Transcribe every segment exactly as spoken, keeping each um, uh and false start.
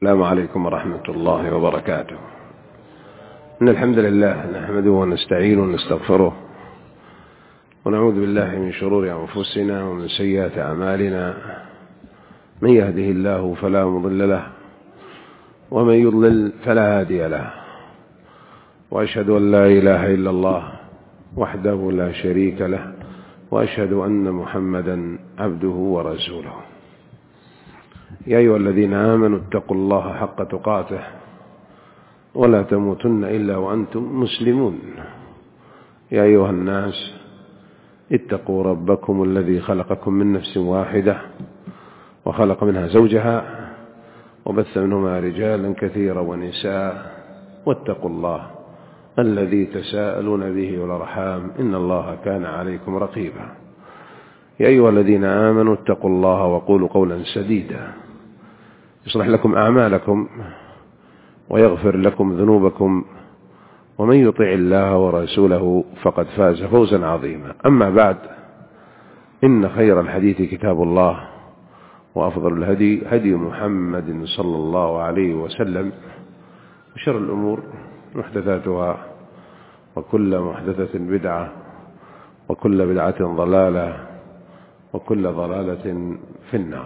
السلام عليكم ورحمة الله وبركاته. إن الحمد لله نحمده ونستعينه ونستغفره ونعوذ بالله من شرور أنفسنا ومن سيئات أعمالنا، من يهده الله فلا مضل له ومن يضلل فلا هادي له، وأشهد أن لا إله إلا الله وحده لا شريك له، وأشهد أن محمدا عبده ورسوله. يا أيها الذين آمنوا اتقوا الله حق تقاته ولا تموتن إلا وأنتم مسلمون. يا أيها الناس اتقوا ربكم الذي خلقكم من نفس واحدة وخلق منها زوجها وبث منهما رجالا كثيرا ونساء، واتقوا الله الذي تساءلون به والأرحام إن الله كان عليكم رقيبا. يا أيها الذين آمنوا اتقوا الله وقولوا قولا سديدا يصلح لكم أعمالكم ويغفر لكم ذنوبكم، ومن يطع الله ورسوله فقد فاز فوزا عظيما. أما بعد، إن خير الحديث كتاب الله، وأفضل الهدي هدي محمد صلى الله عليه وسلم، وشر الأمور محدثاتها، وكل محدثة بدعة، وكل بدعة ضلالة، وكل ضلالة في النار.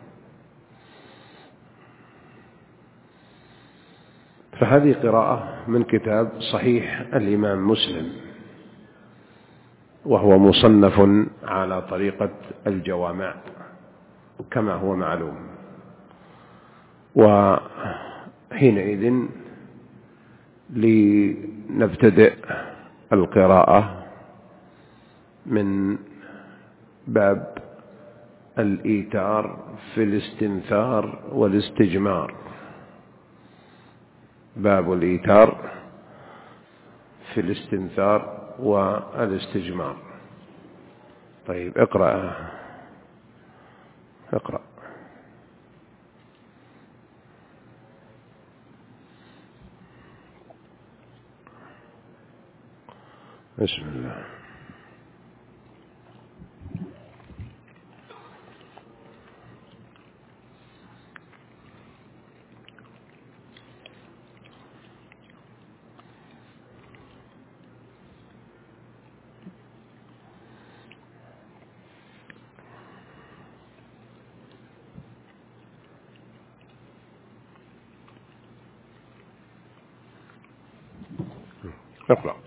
فهذه قراءة من كتاب صحيح الإمام مسلم، وهو مصنف على طريقة الجوامع كما هو معلوم. وحينئذ لنبتدئ القراءة من باب الإيتار في الاستنثار والاستجمار. باب الإيتار في الاستنثار والاستجمار. طيب، اقرأ اقرأ. بسم الله. اقرأ.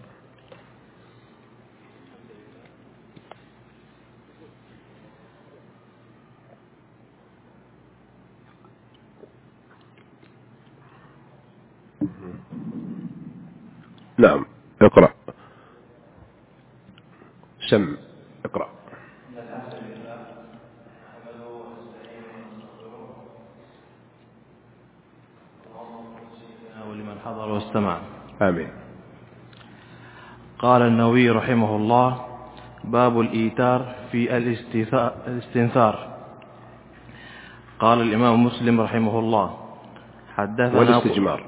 نعم، اقرأ. سم اقرأ. ولمن حضر واستمع. آمين. قال النووي رحمه الله: باب الإيتار في الاستنثار. قال الإمام مسلم رحمه الله: حدثنا والاستجمار.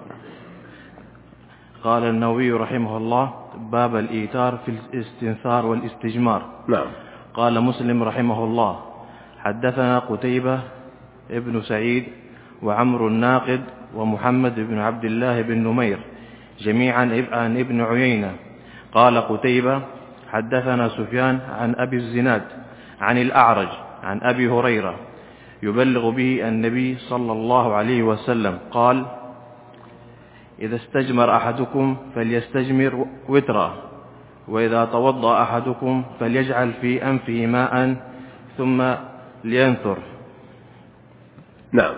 قال النووي رحمه الله: باب الإيتار في الاستنثار والاستجمار. نعم. قال مسلم رحمه الله: حدثنا قتيبة ابن سعيد وعمر الناقد ومحمد بن عبد الله بن نمير جميعا عن ابن عيينة. قال قتيبة: حدثنا سفيان عن أبي الزناد عن الأعرج عن أبي هريرة يبلغ به النبي صلى الله عليه وسلم قال: إذا استجمر أحدكم فليستجمر وترا، وإذا توضأ أحدكم فليجعل في أنفه ماء ثم لينثر. نعم.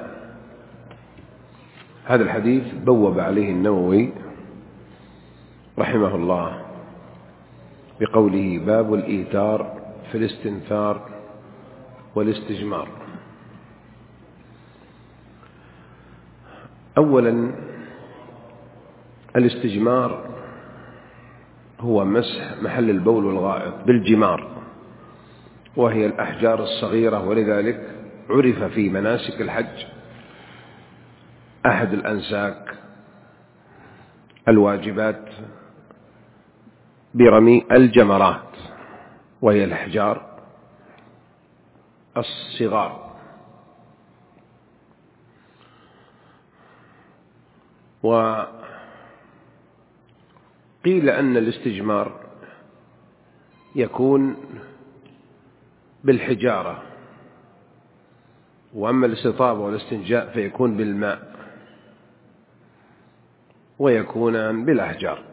هذا الحديث بوب عليه النووي رحمه الله بقوله: باب الإيتار في الاستنثار والاستجمار. أولا، الاستجمار هو مسح محل البول والغائط بالجمار، وهي الأحجار الصغيرة، ولذلك عرف في مناسك الحج أحد الأنساك الواجبات برمي الجمرات، وهي الأحجار الصغار. وقيل أن الاستجمار يكون بالحجارة، وأما الاستطابة والاستنجاء فيكون بالماء، ويكونان بالأحجار،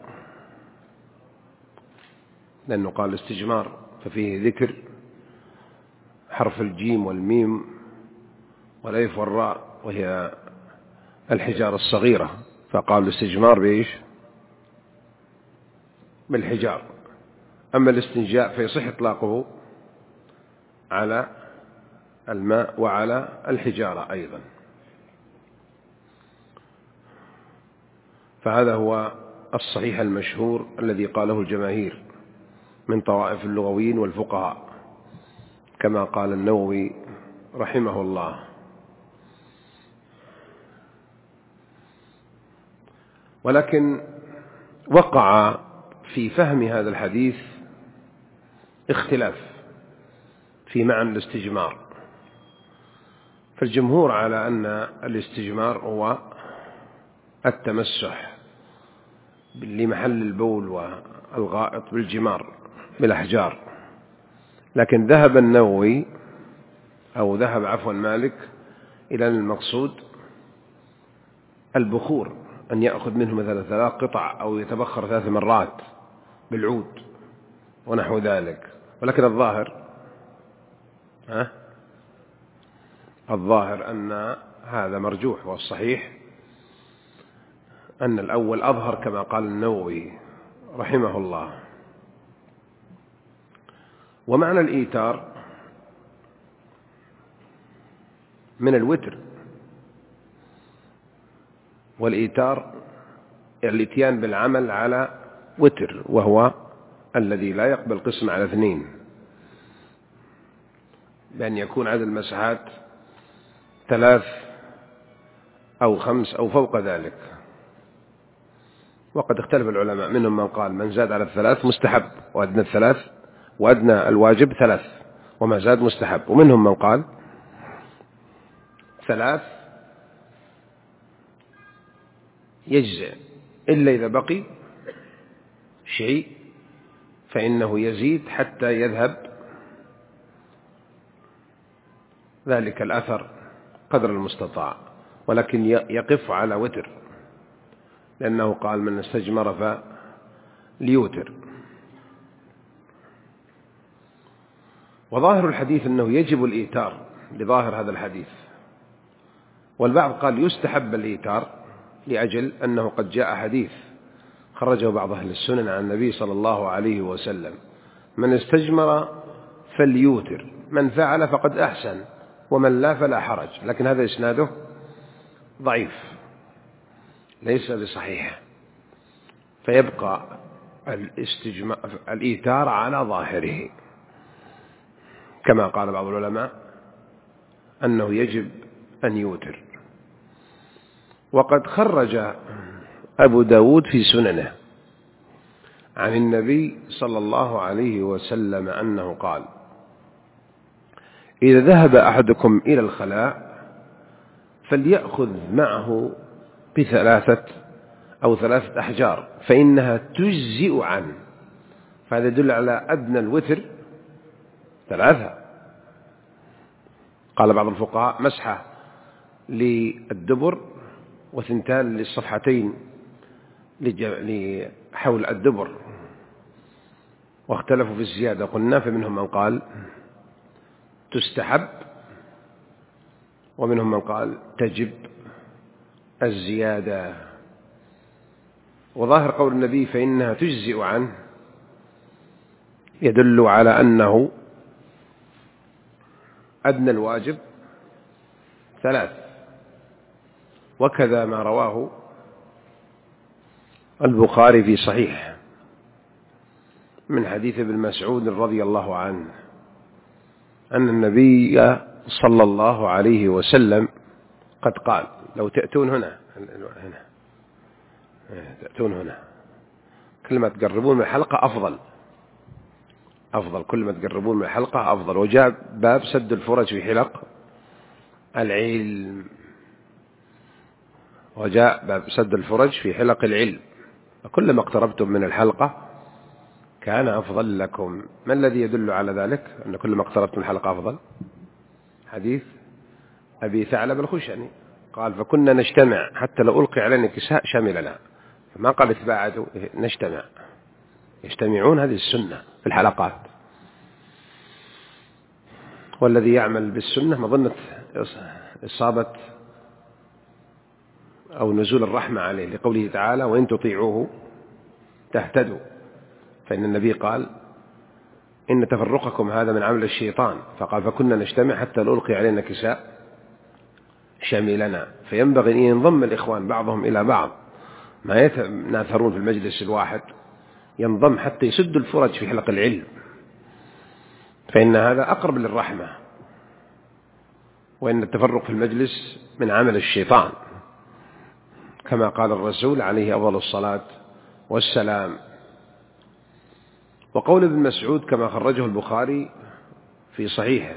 لأنه قال استجمار ففيه ذكر حرف الجيم والميم والألف والراء وهي الحجارة الصغيرة، فقال الاستجمار بإيش؟ بالحجار. أما الاستنجاء فيصح إطلاقه على الماء وعلى الحجارة أيضا. فهذا هو الصحيح المشهور الذي قاله الجماهير من طوائف اللغويين والفقهاء، كما قال النووي رحمه الله. ولكن وقع في فهم هذا الحديث اختلاف في معنى الاستجمار، فالجمهور على أن الاستجمار هو التمسح لمحل البول والغائط بالجمار بالأحجار، لكن ذهب النووي أو ذهب عفوا مالك إلى المقصود البخور، أن يأخذ منه مثلا ثلاث قطع أو يتبخر ثلاث مرات بالعود ونحو ذلك. ولكن الظاهر ها الظاهر أن هذا مرجوح، والصحيح أن الأول أظهر كما قال النووي رحمه الله. ومعنى الإيتار من الوتر، والإيتار الاتيان بالعمل على وتر، وهو الذي لا يقبل قسم على اثنين، بأن يكون عدد المسحات ثلاث أو خمس أو فوق ذلك. وقد اختلف العلماء، منهم من قال من زاد على الثلاث مستحب، وأدنى الثلاث وأدنى الواجب ثلاث وما زاد مستحب، ومنهم من قال ثلاث يجزئ إلا إذا بقي شيء فإنه يزيد حتى يذهب ذلك الأثر قدر المستطاع، ولكن يقف على وتر، لأنه قال من استجمر فليوتر. وظاهر الحديث أنه يجب الإيتار لظاهر هذا الحديث، والبعض قال يستحب الإيتار لأجل أنه قد جاء حديث خرجه بعض أهل السنن عن النبي صلى الله عليه وسلم من استجمر فليوتر، من فعل فقد أحسن ومن لا فلا حرج، لكن هذا إسناده ضعيف ليس بصحيح، فيبقى الإيتار على ظاهره، كما قال بعض العلماء أنه يجب أن يوتر. وقد خرج أبو داود في سننه عن النبي صلى الله عليه وسلم أنه قال إذا ذهب أحدكم إلى الخلاء فليأخذ معه بثلاثة أو ثلاثة أحجار فإنها تجزئ عنه. فهذا يدل على أدنى الوتر ثلاثة. قال بعض الفقهاء مسحة للدبر وثنتان للصفحتين لحول الدبر، واختلفوا في الزيادة قلنا، فمنهم من قال تستحب ومنهم من قال تجب الزيادة. وظاهر قول النبي فإنها تجزئ عنه يدل على أنه أدنى الواجب ثلاث، وكذا ما رواه البخاري في صحيح من حديث ابن مسعود رضي الله عنه أن النبي صلى الله عليه وسلم قد قال لو تأتون هنا هنا تأتون هنا كل ما تقربون من الحلقة أفضل أفضل كل ما تقربون من الحلقة أفضل. وجاء باب سد الفرج في حلق العلم. وجاء باب سد الفرج في حلق العلم، وكلما اقتربتم من الحلقة كان أفضل لكم. ما الذي يدل على ذلك أن كلما اقتربتم من الحلقة أفضل؟ حديث أبي ثعلب الخشني قال فكنا نجتمع حتى لو ألقي علينا كساء شملنا، فما قال اتباعدوا، نجتمع، يجتمعون. هذه السنة في الحلقات. والذي يعمل بالسنة مظنة إصابة أو نزول الرحمة عليه، لقوله تعالى وإن تطيعوه تهتدوا، فإن النبي قال إن تفرقكم هذا من عمل الشيطان، فقال فكنا نجتمع حتى نلقي علينا كساء شاملنا. فينبغي أن ينضم الإخوان بعضهم إلى بعض، ما يتناثرون في المجلس الواحد، ينضم حتى يسد الفرج في حلق العلم، فإن هذا أقرب للرحمة، وإن التفرق في المجلس من عمل الشيطان، كما قال الرسول عليه أفضل الصلاة والسلام. وقول ابن مسعود كما خرجه البخاري في صحيحه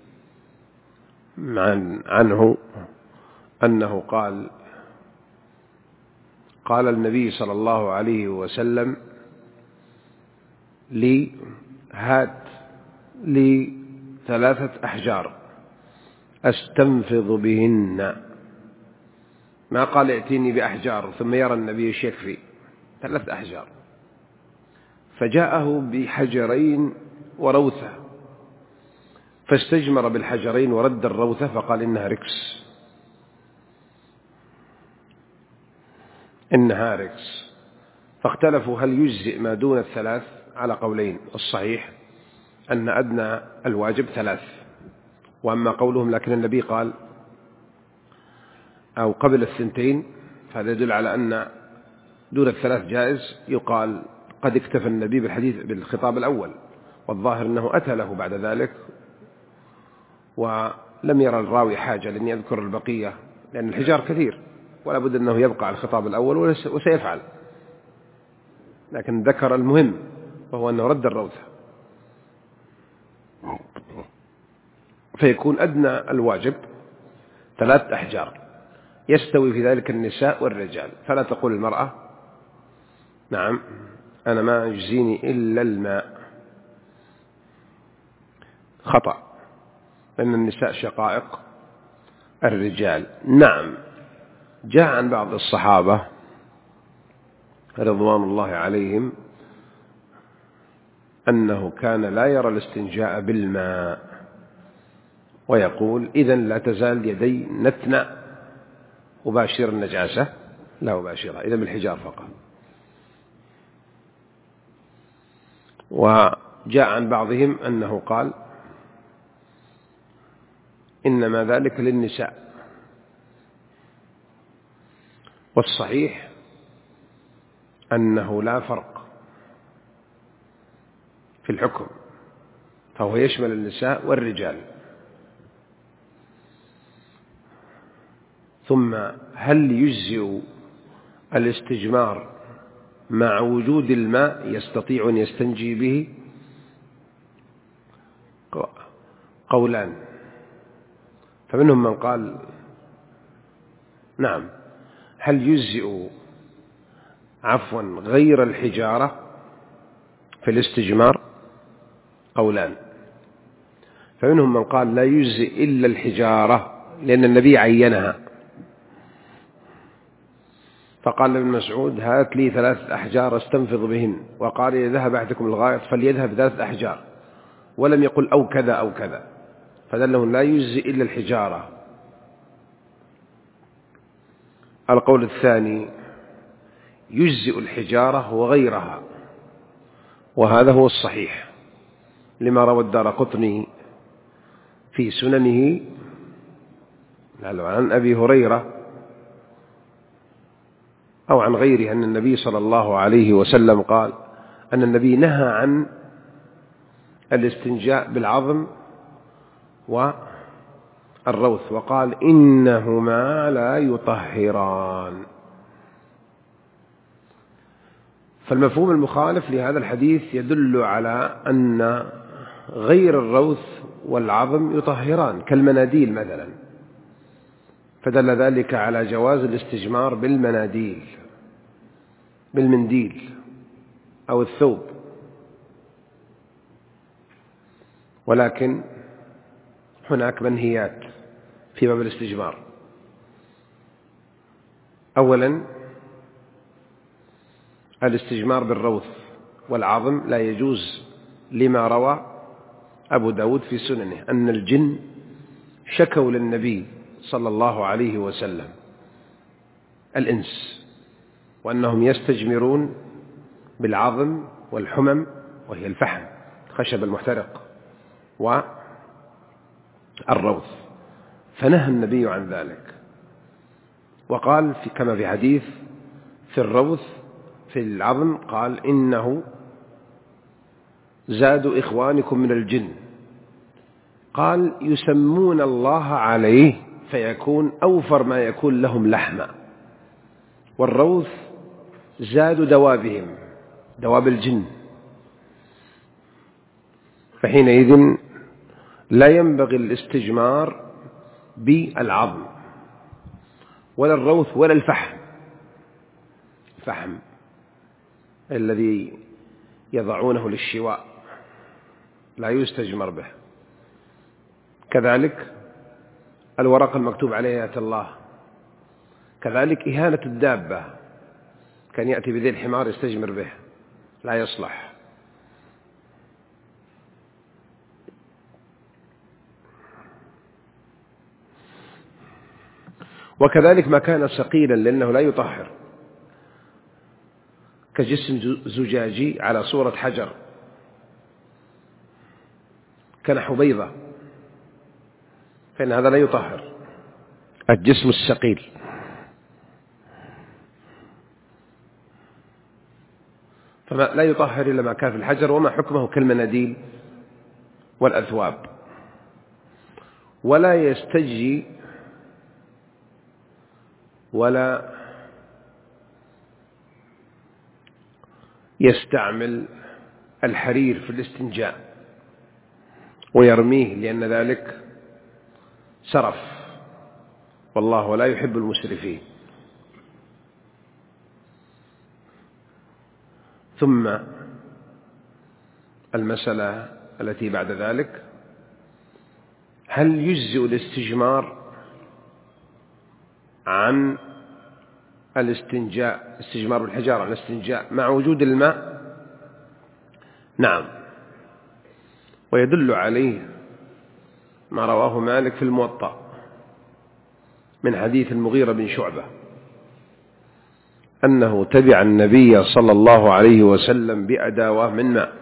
عن عنه أنه قال قال النبي صلى الله عليه وسلم لي هات لي ثلاثة أحجار أستنفض بهن، ما قال ائتيني بأحجار ثم يرى النبي ايش يكفي، ثلاث أحجار. فجاءه بحجرين وروثة، فاستجمر بالحجرين ورد الروثة فقال إنها ركس، إنها ركس. فاختلفوا هل يجزئ ما دون الثلاث على قولين. الصحيح أن أدنى الواجب ثلاث، وأما قولهم لكن النبي قال أو قبل الثنتين، فهذا يدل على أن دون الثلاث جائز. يقال قد اكتفى النبي بالحديث بالخطاب الأول، والظاهر أنه أتى له بعد ذلك ولم يرى الراوي حاجة لأن يذكر البقية، لأن الحجار كثير ولا بد أنه يبقى على الخطاب الأول وسيفعل، لكن ذكر المهم وهو أنه رد الروثة، فيكون أدنى الواجب ثلاث أحجار، يستوي في ذلك النساء والرجال. فلا تقول المرأة نعم أنا ما يجزيني إلا الماء، خطأ، لأن النساء شقائق الرجال. نعم جاء عن بعض الصحابة رضوان الله عليهم أنه كان لا يرى الاستنجاء بالماء، ويقول إذن لا تزال يدي نتنى أباشر النجاسة، لا أباشرها، إذن بالحجار فقط. وجاء عن بعضهم أنه قال إنما ذلك للنساء. والصحيح أنه لا فرق في الحكم، فهو يشمل النساء والرجال. ثم هل يجزئ الاستجمار مع وجود الماء يستطيع أن يستنجي به؟ قولان، فمنهم من قال نعم. هل يجزئ عفوا غير الحجارة في الاستجمار؟ قولان، فمنهم من قال لا يجزئ إلا الحجارة لأن النبي عينها، فقال ابن مسعود هات لي ثلاث أحجار استنفض بهن، وقال إذا ذهب أحدكم الغائط فليذهب ثلاث أحجار، ولم يقل أو كذا أو كذا، فدله لا يجزئ إلا الحجارة. القول الثاني يجزئ الحجارة وغيرها، وهذا هو الصحيح لما روى الدارقطني في سننه عن أبي هريرة أو عن غيره أن النبي صلى الله عليه وسلم قال أن النبي نهى عن الاستنجاء بالعظم والروث، وقال إنهما لا يطهران. فالمفهوم المخالف لهذا الحديث يدل على أن غير الروث والعظم يطهران، كالمناديل مثلا، فدل ذلك على جواز الاستجمار بالمناديل بالمنديل أو الثوب. ولكن هناك منهيات في باب الاستجمار. أولا الاستجمار بالروث والعظم لا يجوز لما روى أبو داود في سننه أن الجن شكوا للنبي صلى الله عليه وسلم الإنس، وأنهم يستجمرون بالعظم والحمم وهي الفحم الخشب المحترق والروث، فنهى النبي عن ذلك وقال في كما في حديث في الروث في العظم قال إنه زاد إخوانكم من الجن، قال يسمون الله عليه فيكون أوفر ما يكون لهم لحما، والروث زاد دوابهم دواب الجن، فحينئذ لا ينبغي الاستجمار بالعظم ولا الروث ولا الفحم الفحم الذي يضعونه للشواء لا يستجمر به. كذلك الورق المكتوب عليه آيات الله، كذلك إهانة الدابة، كان يأتي بذي الحمار يستجمر به، لا يصلح. وكذلك ما كان ثقيلا لأنه لا يطهر كجسم زجاجي على صورة حجر كنحو بيضة، فإن هذا لا يطهر الجسم الثقيل. فما لا يطهر إلا ما كان في الحجر، وما حكمه كالمناديل والأثواب. ولا يستجي ولا يستعمل الحرير في الاستنجاء ويرميه، لأن ذلك سرف، والله لا يحب المسرفين. ثم المسألة التي بعد ذلك، هل يجزئ الاستجمار عن الاستنجاء، استجمار بالحجارة عن الاستنجاء مع وجود الماء؟ نعم، ويدل عليه ما رواه مالك في الموطأ من حديث المغيرة بن شعبة أنه تبع النبي صلى الله عليه وسلم بأداوة من ماء،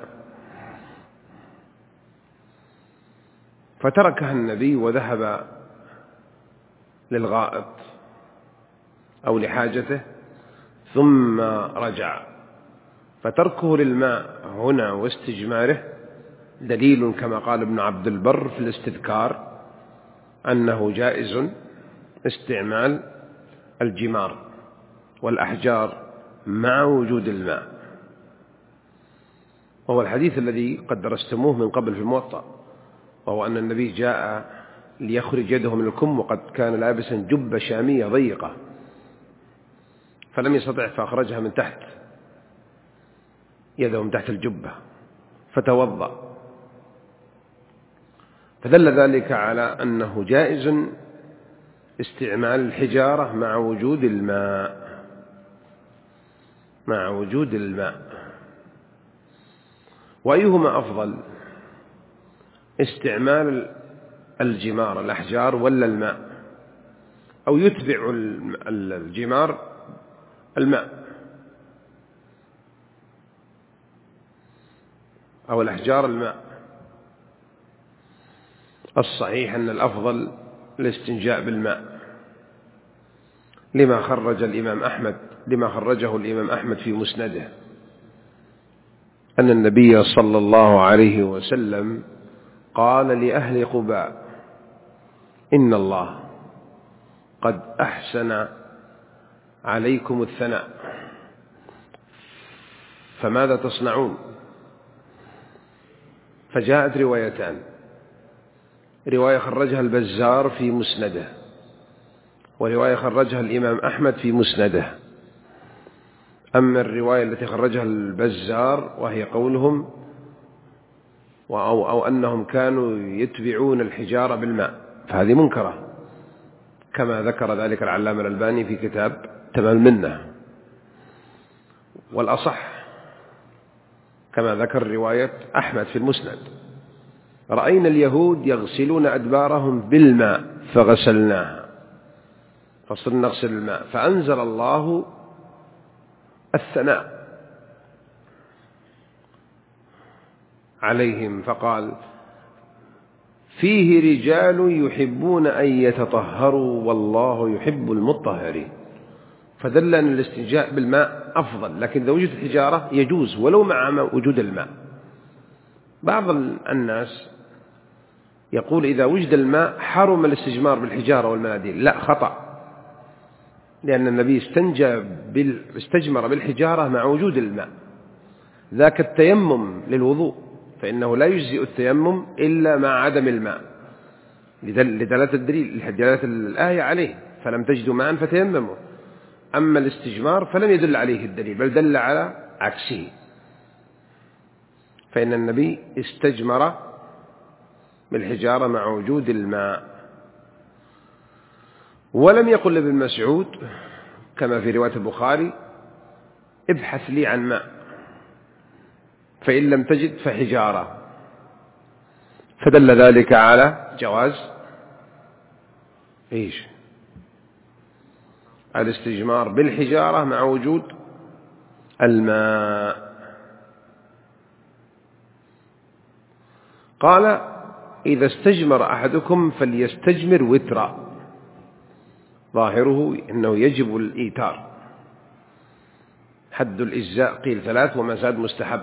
فتركها النبي وذهب للغائط أو لحاجته ثم رجع، فتركه للماء هنا واستجماره دليل كما قال ابن عبد البر في الاستذكار أنه جائز استعمال الجمار والأحجار مع وجود الماء، وهو الحديث الذي قد درستموه من قبل في الموطأ، وهو أن النبي جاء ليخرج يده من الكم وقد كان لابسا جبة شامية ضيقة فلم يستطع فأخرجها من تحت يده من تحت الجبة فتوضأ، فدل ذلك على أنه جائز استعمال الحجارة مع وجود الماء مع وجود الماء. وأيهما أفضل، استعمال الجمار الأحجار ولا الماء، أو يتبع الجمار الماء أو الأحجار الماء؟ الصحيح أن الأفضل الاستنجاء بالماء، لما خرج الإمام أحمد لما خرجه الإمام أحمد في مسنده أن النبي صلى الله عليه وسلم قال لأهل قباء إن الله قد أحسن عليكم الثناء فماذا تصنعون؟ فجاءت روايتان، رواية خرجها البزار في مسنده ورواية خرجها الإمام أحمد في مسنده. أما الرواية التي خرجها البزار وهي قولهم أو, أو أنهم كانوا يتبعون الحجارة بالماء، فهذه منكرة كما ذكر ذلك العلامة الألباني في كتاب تمام المنة. والأصح كما ذكر رواية أحمد في المسند: رأينا اليهود يغسلون أدبارهم بالماء فغسلناها، فصرنا نغسل الماء، فأنزل الله الثناء عليهم فقال: فيه رجال يحبون أن يتطهروا والله يحب المطهرين. فدل أن الاستنجاء بالماء أفضل، لكن إذا وجدت الحجارة يجوز ولو مع وجود الماء. بعض الناس يقول إذا وجد الماء حرم الاستجمار بالحجارة والمناديل. لا، خطأ، لأن النبي استنجى بال... استجمر بالحجارة مع وجود الماء. ذاك التيمم للوضوء، فإنه لا يجزئ التيمم إلا مع عدم الماء، لدلالة الدليل لدلالة الآية عليه: فلم تجدوا ماء فتيمموا. أما الاستجمار فلم يدل عليه الدليل، بل دل على عكسه، فإن النبي استجمر بالحجارة مع وجود الماء. ولم يقل لابن مسعود كما في رواية البخاري: ابحث لي عن ماء، فإن لم تجد فحجارة. فدل ذلك على جواز إيش؟ الاستجمار بالحجارة مع وجود الماء. قال: إذا استجمر أحدكم فليستجمر وترا. ظاهره أنه يجب الإيتار. حد الإجزاء قيل ثلاث، وما زاد مستحب،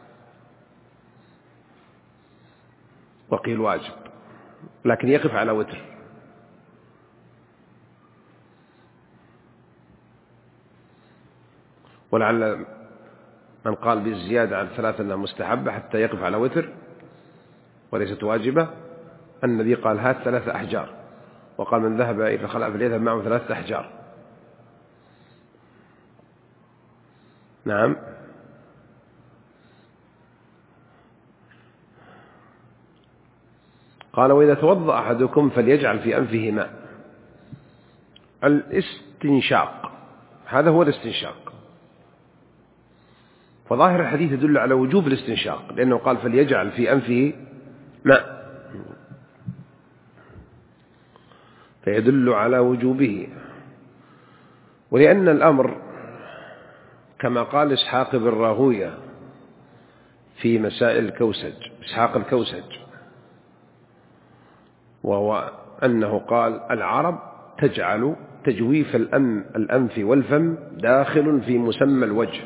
وقيل واجب، لكن يقف على وتر. ولعل من قال بالزيادة على ثلاثة أنها مستحبة حتى يقف على وتر وليست واجبة، النبي قال: هات ثلاثة أحجار، وقال: من ذهب إلى الخلاء فليذهب معه ثلاثة أحجار. نعم. قال: وإذا توضأ أحدكم فليجعل في أنفه ماء. الاستنشاق، هذا هو الاستنشاق. فظاهر الحديث يدل على وجوب الاستنشاق، لأنه قال: فليجعل في أنفه ماء، فيدل على وجوبه. ولأن الأمر كما قال إسحاق بن راهوية في مسائل الكوسج، إسحاق الكوسج، وهو أنه قال: العرب تجعل تجويف الأنف والفم داخل في مسمى الوجه،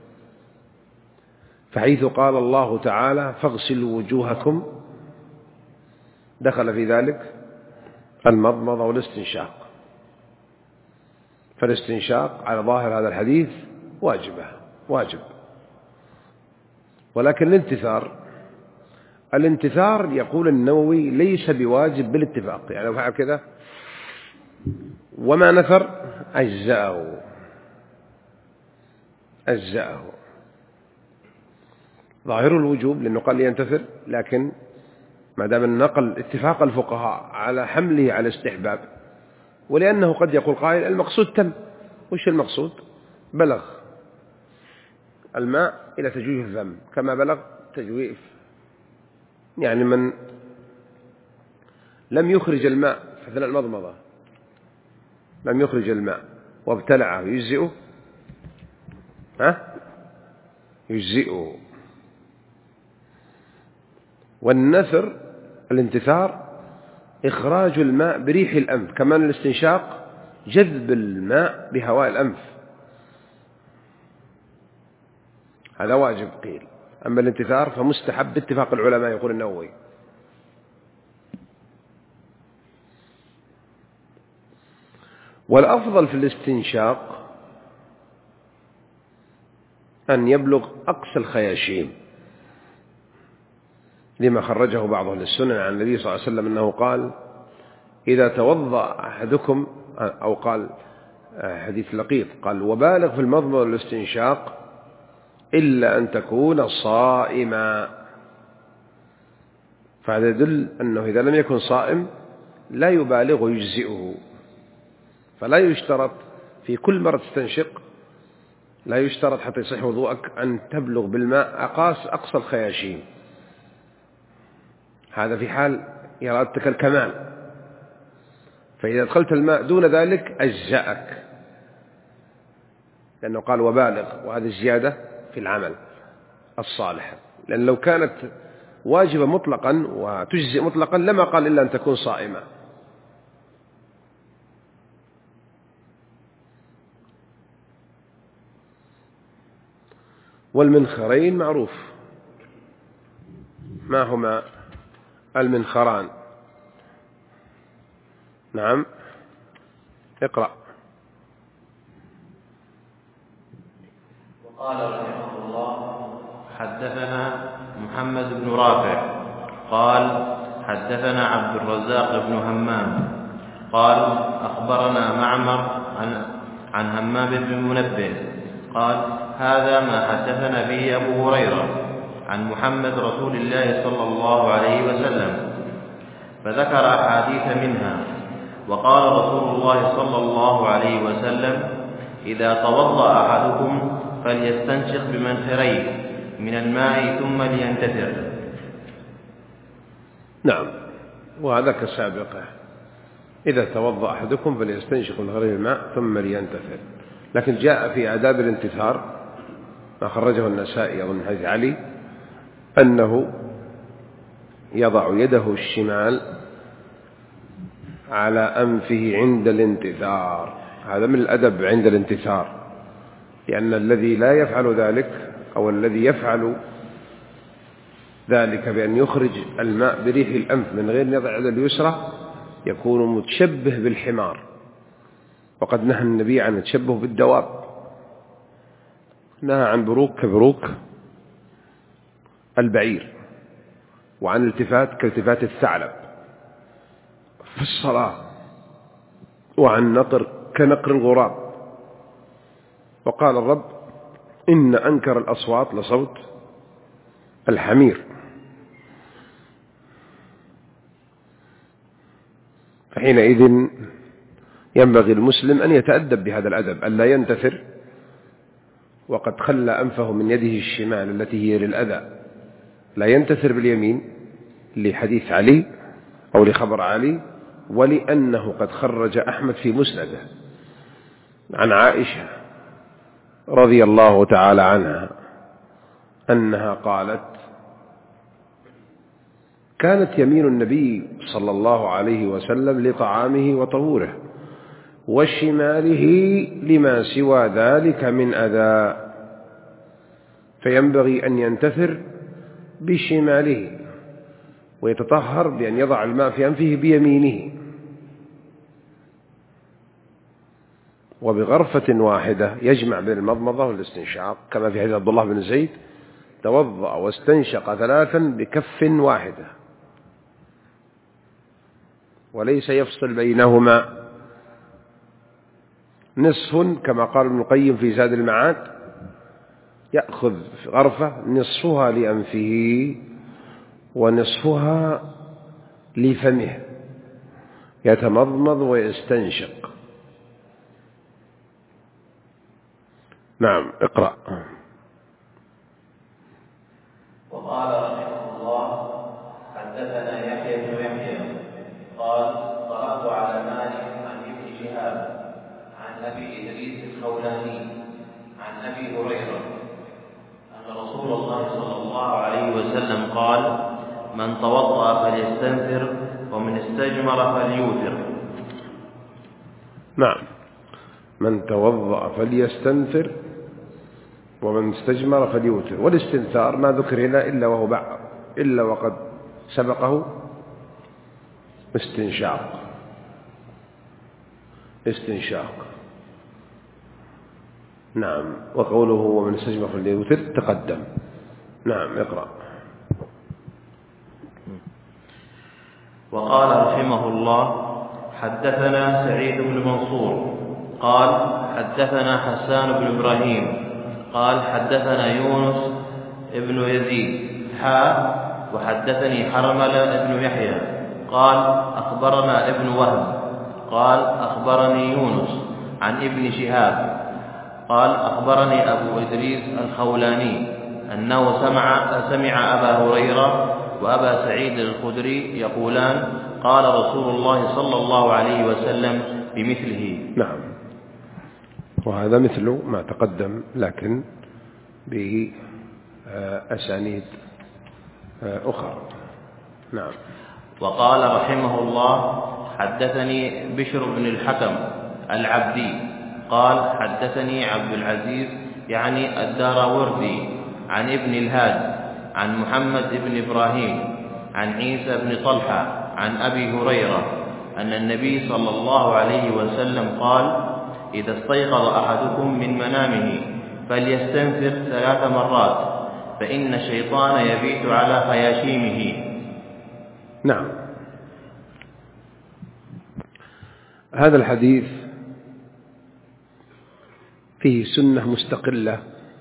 فحيث قال الله تعالى: فاغسلوا وجوهكم، دخل في ذلك المضمضة والاستنشاق. فالاستنشاق على ظاهر هذا الحديث واجبة واجب. ولكن الانتثار الانتثار يقول النووي ليس بواجب بالاتفاق، يعني لو فعل كذا وما نثر أجزأه أجزأه ظاهر الوجوب، لأنه قال ينتثر، لكن ما دام النقل اتفاق الفقهاء على حمله على استحباب، ولأنه قد يقول قائل: المقصود تم. وش المقصود؟ بلغ الماء إلى تجويف الفم كما بلغ تجويف، يعني من لم يخرج الماء في أثناء المضمضة، لم يخرج الماء وابتلعه، يجزئه؟ ها؟ يجزئه. والنثر الانتثار إخراج الماء بريح الأنف، كمان الاستنشاق جذب الماء بهواء الأنف، هذا واجب قيل. أما الانتثار فمستحب باتفاق العلماء، يقول النووي. والأفضل في الاستنشاق أن يبلغ أقصى الخياشيم، لما خرجه بعض أهل السنن عن النبي صلى الله عليه وسلم أنه قال: إذا توضأ أحدكم أو قال حديث لقيط قال وبالغ في المضمضة والاستنشاق إلا أن تكون صائما، فهذا يدل أنه إذا لم يكن صائم لا يبالغ ويجزئه، فلا يشترط في كل مرة تستنشق، لا يشترط حتى يصح وضوءك أن تبلغ بالماء أقاس أقصى الخياشيم، هذا في حال إرادتك الكمال، فإذا دخلت الماء دون ذلك أجزأك، لأنه قال وبالغ، وهذه الزيادة في العمل الصالح، لأن لو كانت واجبة مطلقا وتجزئ مطلقا لما قال إلا أن تكون صائمة. والمنخرين معروف، ما هما المنخران؟ نعم اقرأ. وقال رحمه الله حدثنا محمد بن رافع قال حدثنا عبد الرزاق بن همام قال أخبرنا معمر عن, عن همام بن منبه قال هذا ما حدثنا به أبو هريرة عن محمد رسول الله صلى الله عليه وسلم، فذكر أحاديث منها، وقال رسول الله صلى الله عليه وسلم إذا توضأ أحدكم فليستنشق بمنخريه من الماء ثم لينتثر. نعم، وهذا كسابقه، إذا توضأ أحدكم فليستنشق من غير الماء ثم لينتثر، لكن جاء في آداب الانتثار ما خرجه النسائي من حديث علي أنه يضع يده الشمال على أنفه عند الانتثار، هذا من الأدب عند الانتثار، لأن الذي لا يفعل ذلك أو الذي يفعل ذلك بأن يخرج الماء بريح الأنف من غير يضع يده اليسرى يكون متشبه بالحمار، وقد نهى النبي عن التشبه بالدواب، نهى عن بروك كبروك البعير، وعن التفات كالتفات الثعلب في الصلاة، وعن نقر كنقر الغراب، وقال الرب إن أنكر الأصوات لصوت الحمير. فحينئذ ينبغي المسلم أن يتأدب بهذا الأدب، أن لا ينتثر وقد خلى أنفه من يده الشمال التي هي للأذى، لا ينتثر باليمين لحديث علي أو لخبر علي، ولأنه قد خرج أحمد في مسنده عن عائشة رضي الله تعالى عنها أنها قالت كانت يمين النبي صلى الله عليه وسلم لطعامه وطهوره، وشماله لما سوى ذلك من أذى، فينبغي أن ينتثر بشماله ويتطهر بأن يضع الماء في أنفه بيمينه، وبغرفة واحدة يجمع بين المضمضة والاستنشاق، كما في حديث عبد الله بن زيد توضأ واستنشق ثلاثا بكف واحدة، وليس يفصل بينهما نصف، كما قال ابن القيم في زاد المعاد يأخذ غرفة نصفها لأنفه ونصفها لفمه، يتمضمض ويستنشق. نعم اقرأ. وقال رحمه الله حدثنا يحيى بن يحيى قال قرأت على مالك عن ابن شهاب عن أبي إدريس الخولاني عن أبي هريرة أن رسول الله صلى الله عليه وسلم قال من توضأ فليستنثر ومن استجمر فليوتر. نعم، من توضأ فليستنثر ومن استجمر فليوتر. والاستنثار ما ذكر هنا إلا وهو بعض إلا وقد سبقه استنشاق استنشاق نعم، وقوله ومن استجمر فليوتر تقدم. نعم اقرأ. وقال رحمه الله حدثنا سعيد بن منصور قال حدثنا حسان بن إبراهيم قال حدثنا يونس ابن يزيد حا وحدثني حرملة ابن يحيى قال أخبرنا ابن وهب قال أخبرني يونس عن ابن شهاب قال أخبرني أبو إدريس الخولاني أنه سمع, سمع أبا هريرة وأبا سعيد الخدري يقولان قال رسول الله صلى الله عليه وسلم بمثله. نعم، وهذا مثل ما تقدم لكن بأسانيد أخرى. نعم. وقال رحمه الله حدثني بشر بن الحكم العبدي قال حدثني عبد العزيز يعني الداراوردي عن ابن الهاد عن محمد بن إبراهيم عن عيسى بن طلحة عن أبي هريرة أن النبي صلى الله عليه وسلم قال إذا استيقظ أحدكم من منامه فليستنفر ثلاث مرات فإن الشيطان يبيت على خياشيمه. نعم. هذا الحديث فيه سنة مستقلة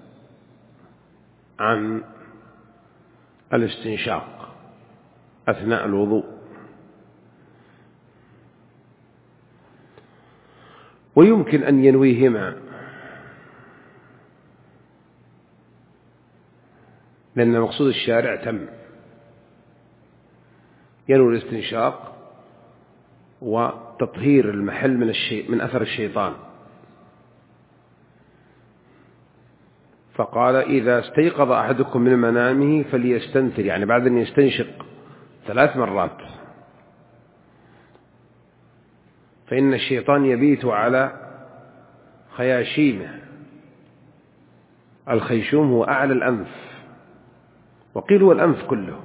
عن الاستنشاق أثناء الوضوء، ويمكن أن ينويهما، لأن مقصود الشارع تم، ينوي الاستنشاق وتطهير المحل من الشيء من أثر الشيطان. فقال إذا استيقظ أحدكم من منامه فليستنثر، يعني بعد أن يستنشق ثلاث مرات، فإن الشيطان يبيت على خياشيمه. الخيشوم هو أعلى الأنف، وقيل هو الأنف كله،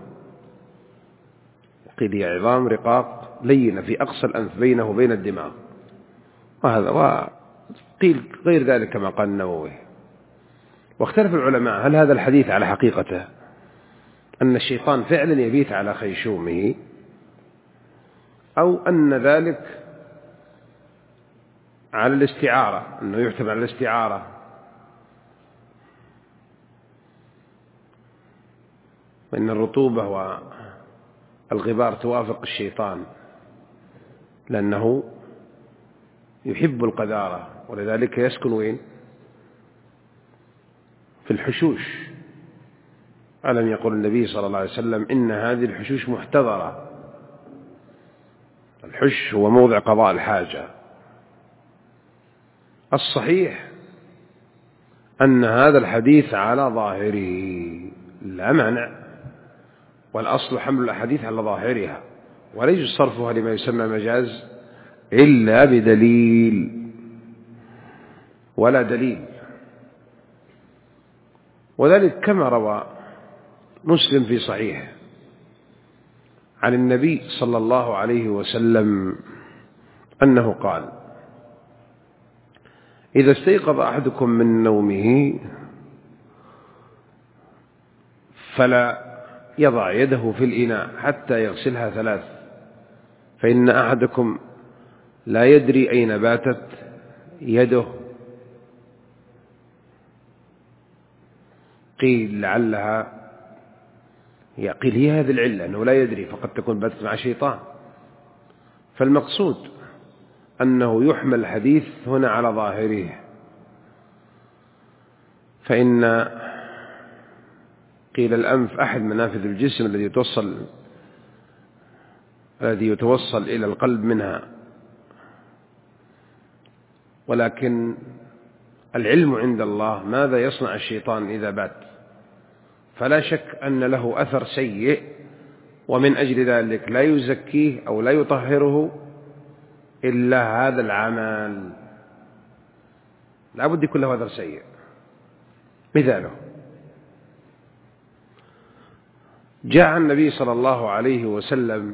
وقيل هي عظام رقاق لينة في أقصى الأنف بينه وبين الدماغ، وهذا وقيل غير ذلك كما قال النووي. واختلف العلماء هل هذا الحديث على حقيقته أن الشيطان فعلا يبيت على خيشومه، أو أن ذلك على الاستعارة، أنه يحتمل على الاستعارة. وإن الرطوبة والغبار توافق الشيطان لأنه يحب القذارة، ولذلك يسكن وين؟ في الحشوش. ألم يقول النبي صلى الله عليه وسلم إن هذه الحشوش محتضرة؟ الحش هو موضع قضاء الحاجة. الصحيح أن هذا الحديث على ظاهره لا مانع، والأصل حمل الأحاديث على ظاهرها، ولا يجوز صرفها لما يسمى مجاز إلا بدليل، ولا دليل. وذلك كما روى مسلم في صحيحه عن النبي صلى الله عليه وسلم أنه قال إذا استيقظ أحدكم من نومه فلا يضع يده في الإناء حتى يغسلها ثلاث، فإن أحدكم لا يدري أين باتت يده. قيل لعلها قيل هي هذه العلة أنه لا يدري، فقد تكون باتت مع شيطان. فالمقصود أنه يحمل الحديث هنا على ظاهره، فإن قيل الأنف أحد منافذ الجسم الذي يتوصل الذي يتوصل إلى القلب منها، ولكن العلم عند الله ماذا يصنع الشيطان إذا بات، فلا شك أن له أثر سيء، ومن أجل ذلك لا يزكيه أو لا يطهره إلا هذا العمل، لا بد يكون له أثر سيء. مثاله جاء عن النبي صلى الله عليه وسلم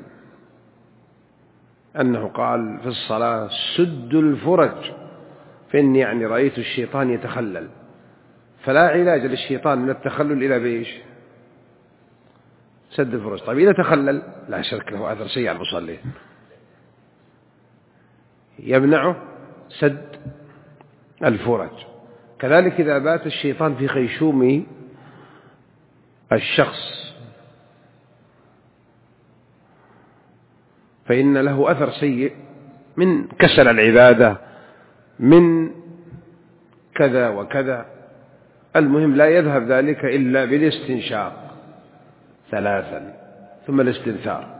أنه قال في الصلاة سدوا الفرج، فإني يعني رأيت الشيطان يتخلل، فلا علاج للشيطان من التخلل إلى بيش سد الفرج. طيب إذا تخلل لا شك له أثر سيء على المصلين. يمنعه سد الفرج. كذلك إذا بات الشيطان في خيشوم الشخص فإن له أثر سيء من كسل العبادة، من كذا وكذا. المهم لا يذهب ذلك إلا بالاستنشاق ثلاثا ثم الاستنثار.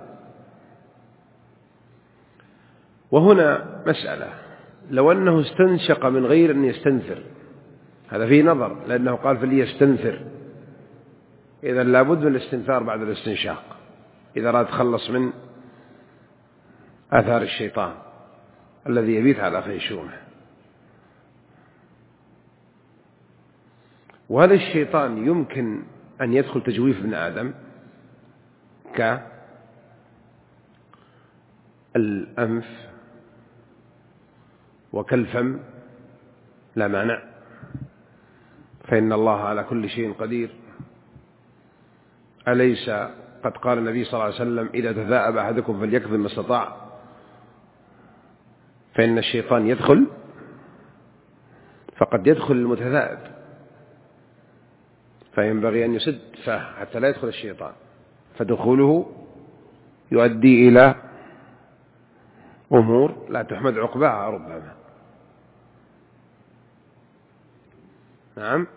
وهنا مسألة، لو أنه استنشق من غير أن يستنثر هذا فيه نظر، لأنه قال فليستنثر، إذا لابد من الاستنثار بعد الاستنشاق إذا أراد تخلص من آثار الشيطان الذي يبيت على خيشومه. وهذا الشيطان يمكن أن يدخل تجويف ابن آدم كالأنف وكالفم لا مانع، فإن الله على كل شيء قدير. أليس قد قال النبي صلى الله عليه وسلم إذا تثاءب أحدكم فليكظم ما استطاع، فإن الشيطان يدخل، فقد يدخل المتثاءب فينبغي أن يسد فاه حتى لا يدخل الشيطان، فدخوله يؤدي إلى أمور لا تحمد عقباها ربما. نعم.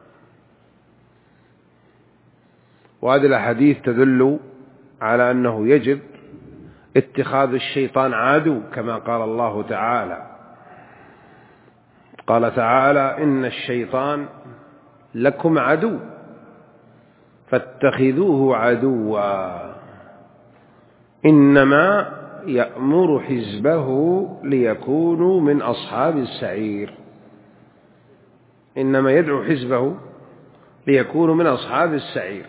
وهذه الأحاديث تدل على أنه يجب اتخاذ الشيطان عدو، كما قال الله تعالى، قال تعالى إن الشيطان لكم عدو فاتخذوه عدوا إنما يأمر حزبه ليكونوا من أصحاب السعير. إنما يدعو حزبه ليكونوا من أصحاب السعير.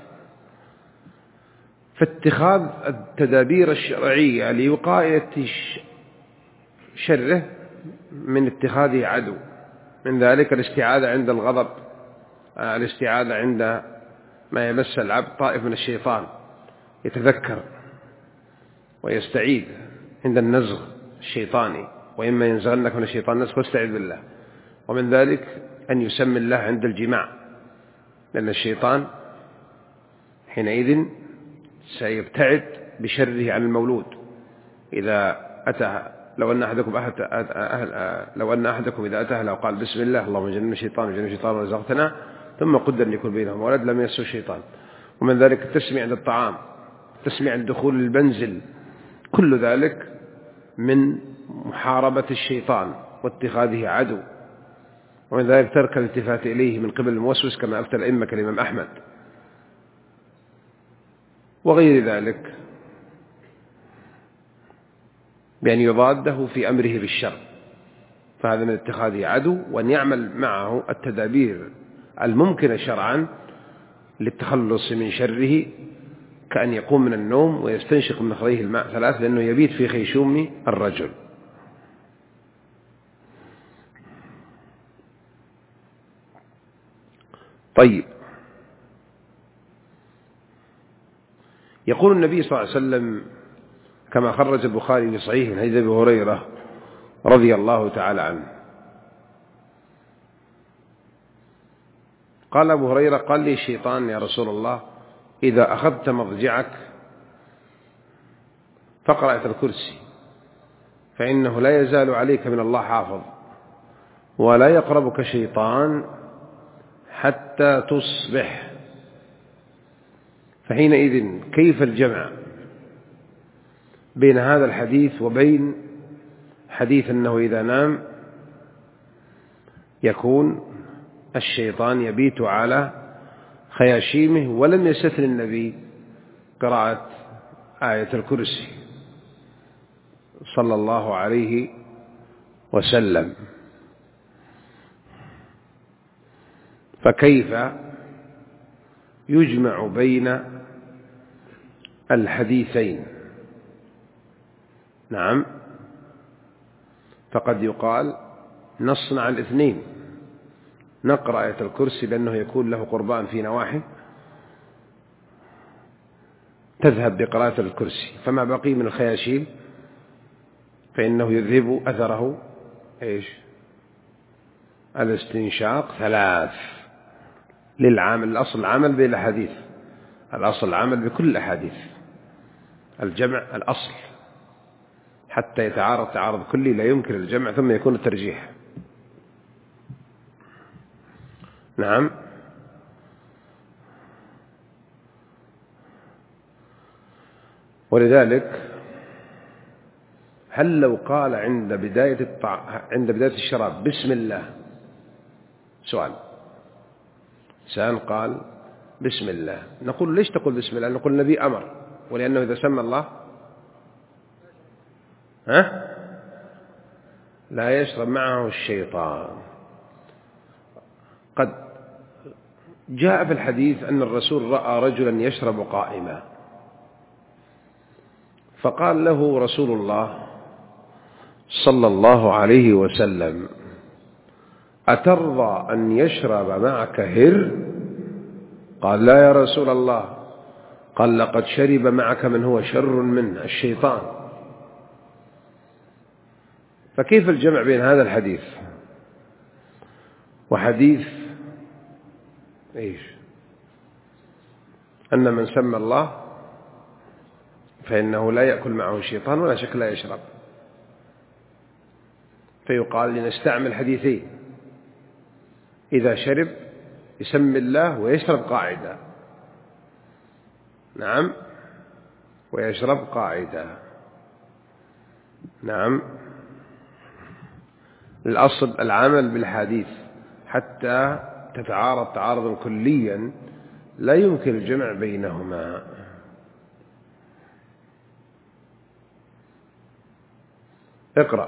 فاتخاذ التدابير الشرعية لوقاية شره من اتخاذه عدو، من ذلك الاستعاذة عند الغضب، الاستعاذة عند ما يمس العبد طائف من الشيطان، يتذكر ويستعيذ عند النزغ الشيطاني، وإما ينزغنك من الشيطان نزغ فاستعذ بالله. ومن ذلك أن يسمي الله عند الجماع، لأن الشيطان حينئذ سيبتعد بشره عن المولود. إذا أتى لو أن أحدكم أحد أهل لو أن أحدكم إذا أتى أهله وقال بسم الله اللهم جنبنا الشيطان وجنب الشيطان ورزقتنا، ثم قدر أن يكون بينهم ولد لم يسوا الشيطان. ومن ذلك التسمية عند الطعام، التسمية عند دخول المنزل، كل ذلك من محاربة الشيطان واتخاذه عدو. ومن ذلك ترك الالتفات إليه من قبل الموسوس كما أفتى الأئمة كالإمام أحمد وغير ذلك، بأن يضاده في أمره بالشر، فهذا من اتخاذه عدو. وأن يعمل معه التدابير الممكنة شرعا للتخلص من شره، كأن يقوم من النوم ويستنشق من مخرجه الماء ثلاث، لأنه يبيت في خيشوم الرجل. طيب، يقول النبي صلى الله عليه وسلم كما خرج البخاري في صحيح حديث أبي هريرة رضي الله تعالى عنه، قال أبو هريرة قال لي الشيطان يا رسول الله إذا أخذت مضجعك فاقرأ آية الكرسي فإنه لا يزال عليك من الله حافظ ولا يقربك شيطان حتى تصبح. فحينئذ كيف الجمع بين هذا الحديث وبين حديث أنه إذا نام يكون الشيطان يبيت على خياشيمه، ولم يستثن النبي قراءة آية الكرسي صلى الله عليه وسلم؟ فكيف يجمع بين الحديثين؟ نعم، فقد يقال نصنع الاثنين، نقرأ آية الكرسي لأنه يكون له قربان في نواحي، تذهب بقراءة الكرسي، فما بقي من الخياشيم فإنه يذهب أثره إيش؟ الاستنشاق ثلاث للعامل. الأصل العمل بالأحاديث، الأصل العمل بكل الأحاديث. الجمع الأصل حتى يتعارض تعارض كلي لا يمكن الجمع ثم يكون الترجيح. نعم. ولذلك هل لو قال عند بداية الطع... عند بداية الشراب بسم الله، سؤال، إنسان قال بسم الله، نقول ليش تقول بسم الله؟ نقول النبي أمر، ولأنه إذا سمى الله ها لا يشرب معه الشيطان. قد جاء في الحديث أن الرسول رأى رجلا يشرب قائما، فقال له رسول الله صلى الله عليه وسلم: أترضى أن يشرب معك هر؟ قال: لا يا رسول الله. قال: لقد شرب معك من هو شر منه، الشيطان. فكيف الجمع بين هذا الحديث وحديث إيش؟ أن من سمى الله فإنه لا يأكل معه الشيطان ولا شك لا يشرب. فيقال لنستعمل حديثين: إذا شرب يسمي الله ويشرب قاعدة. نعم، ويشرب قاعدة. نعم. الأصل العمل بالحديث حتى تتعارض تعارضا كليا لا يمكن الجمع بينهما. اقرأ.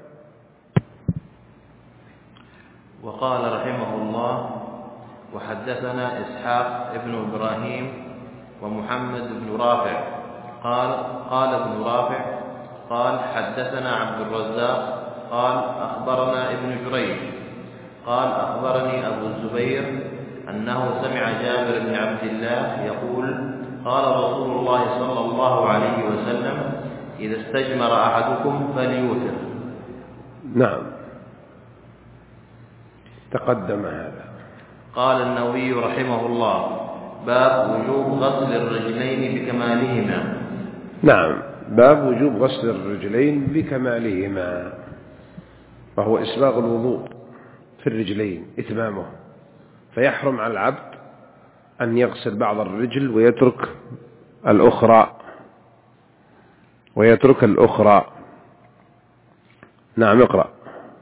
وقال رحمه الله: وحدثنا إسحاق ابن إبراهيم ومحمد بن رافع قال قال ابن رافع قال حدثنا عبد الرزاق قال أخبرنا ابن جريج قال أخبرني أبو الزبير أنه سمع جابر بن عبد الله يقول: قال رسول الله صلى الله عليه وسلم: إذا استجمر أحدكم فليوتر. نعم، تقدم هذا. قال النووي رحمه الله: باب وجوب غسل الرجلين بكمالهما. نعم، باب وجوب غسل الرجلين بكمالهما، وهو إسباغ الوضوء في الرجلين، إتمامه. فيحرم على العبد أن يغسل بعض الرجل ويترك الأخرى ويترك الأخرى. نعم، اقرأ.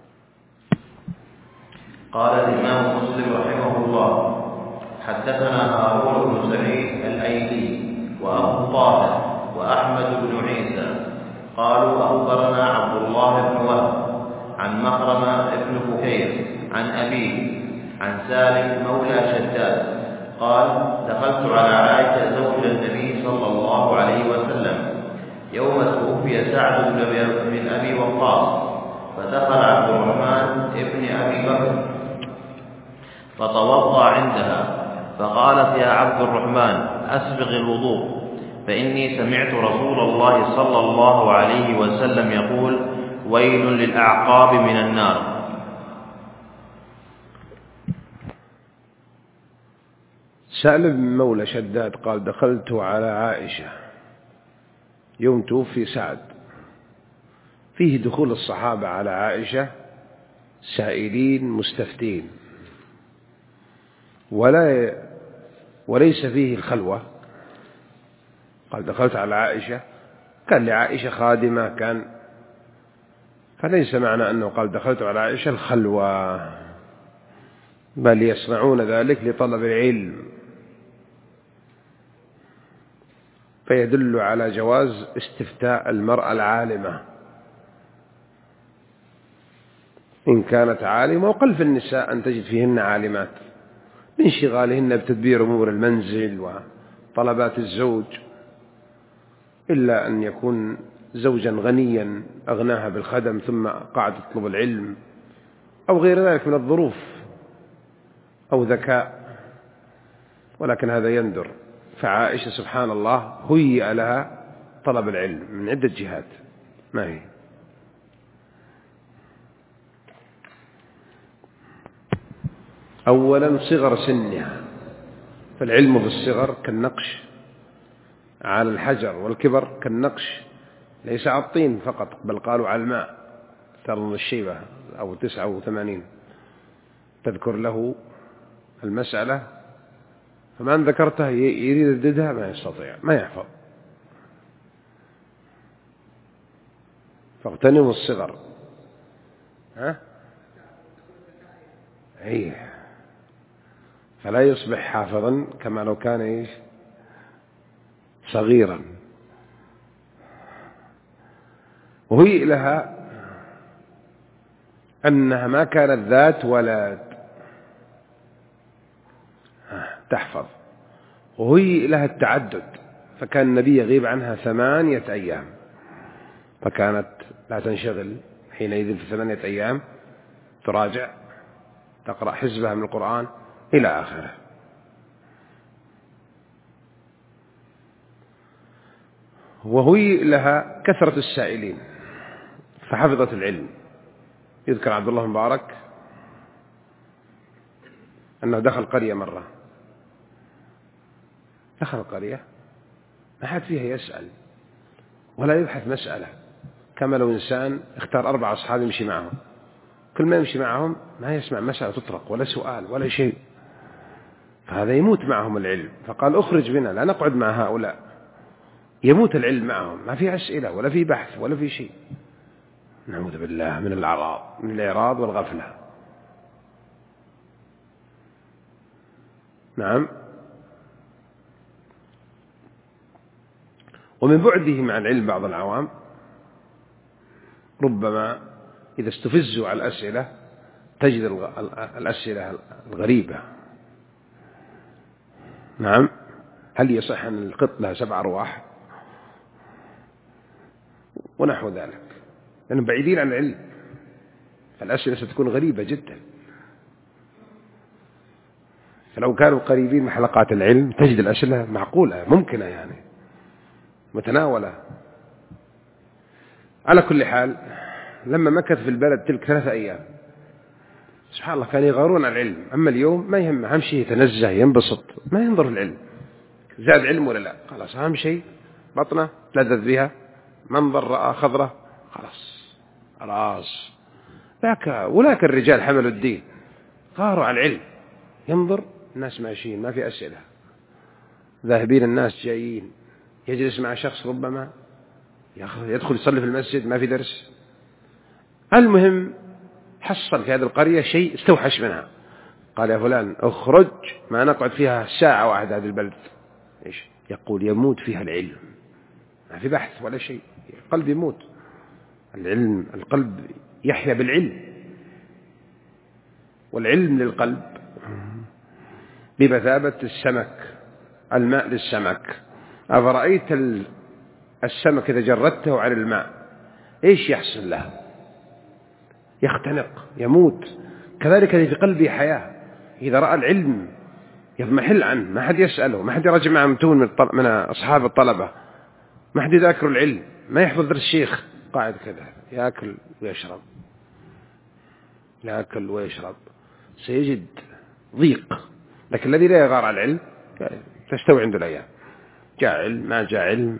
قال الإمام مسلم رحمه الله: حدثنا هارون بن سعيد الأيلي وأبو طاهر وأحمد بن عيسى قالوا أخبرنا عبد الله بن وهب عن مخرمة بن بكير عن أبيه عن سالم مولى شداد قال: دخلت على عائشة زوج النبي صلى الله عليه وسلم يوم توفي سعد بن أبي وقاص، فدخل عبد الرحمن ابن أبي بكر فتوضأ عندها، فقالت: يا عبد الرحمن أسبغ الوضوء، فإني سمعت رسول الله صلى الله عليه وسلم يقول: ويل للأعقاب من النار. سالم مولى شداد قال: دخلت على عائشة يوم توفي سعد. فيه دخول الصحابة على عائشة سائلين مستفتين، ولا وليس فيه الخلوة. قال: دخلت على عائشة، كان لعائشة خادمة كان، فليس معنى أنه قال دخلت على عائشة الخلوة، بل يصنعون ذلك لطلب العلم، فيدل على جواز استفتاء المرأة العالمة إن كانت عالمة. وقل في النساء أن تجد فيهن عالمات بانشغالهن بتدبير أمور المنزل وطلبات الزوج، إلا أن يكون زوجا غنيا أغناها بالخدم ثم قاعد تطلب العلم أو غير ذلك من الظروف أو ذكاء، ولكن هذا يندر. فعائشة سبحان الله هيئ لها طلب العلم من عدة جهات. ما هي؟ أولا صغر سنها، فالعلم بالصغر كالنقش على الحجر، والكبر كالنقش ليس على الطين فقط بل قالوا على الماء. ترى الشيبة أو تسعة وثمانين تذكر له المسألة، فمن ذكرتها يريد يرددها ما يستطيع، ما يحفظ. فاغتنموا الصغر. ها؟ أيه. فلا يصبح حافظا كما لو كان إيش صغيرا. وهي لها أنها ما كانت ذات ولد تحفظ، وهي لها التعدد، فكان النبي يغيب عنها ثمانية أيام، فكانت لا تنشغل حينئذ في ثمانية أيام، تراجع تقرأ حزبها من القرآن إلى آخره. وهي لها كثرة السائلين فحفظت العلم. يذكر عبد الله المبارك أنه دخل قرية مرة، دخل قرية ما حد فيها يسأل ولا يبحث مسألة، كما لو إنسان اختار أربع أصحاب يمشي معهم، كل ما يمشي معهم ما يسمع مسألة تطرق ولا سؤال ولا شيء، فهذا يموت معهم العلم. فقال أخرج بنا لا نقعد مع هؤلاء، يموت العلم معهم، ما في أسئلة ولا في بحث ولا في شيء. نعوذ بالله من الأعراض، من الإعراض والغفلة. نعم. ومن بعده مع العلم بعض العوام ربما إذا استفزوا على الأسئلة تجد الأسئلة الغريبة. نعم. هل يصح أن القط لها سبع أرواح ونحو ذلك، لأنهم بعيدين عن العلم، فالأسئلة ستكون غريبة جدا. فلو كانوا قريبين من حلقات العلم تجد الأسئلة معقولة ممكنة، يعني متناولة. على كل حال لما مكث في البلد تلك ثلاثة أيام سبحان الله كانوا يغارون على العلم. أما اليوم ما يهم، أهم شيء يتنزه ينبسط، ما ينظر العلم زاد علم ولا لا، خلاص أهم شيء بطنه تلذذ بها، منظر رأى خضرة خلاص راس. ذاك ولاك الرجال حملوا الدين غاروا على العلم، ينظر الناس ماشيين ما في أسئلة، ذاهبين الناس جايين، يجلس مع شخص ربما يدخل يصلي في المسجد ما في درس. المهم حصل في هذه القرية شيء استوحش منها، قال يا فلان اخرج ما نقعد فيها ساعة واحدة هذه البلد. إيش يقول؟ يموت فيها العلم، ما في بحث ولا شيء، القلب يموت. العلم القلب يحيا بالعلم، والعلم للقلب بمثابة السمك، الماء للسمك. أفرأيت السمك إذا جردته على الماء إيش يحصل له؟ يختنق يموت. كذلك في قلبه حياة، إذا رأى العلم يضمحل عنه، ما حد يسأله، ما حد يرجع معه متون من, من أصحاب الطلبة، ما حد يذاكر العلم، ما يحفظ درس الشيخ، قاعد كذا يأكل ويشرب يأكل ويشرب، سيجد ضيق. لكن الذي لا يغار على العلم تستوي عنده الأيام، جاء علم ما جاء علم،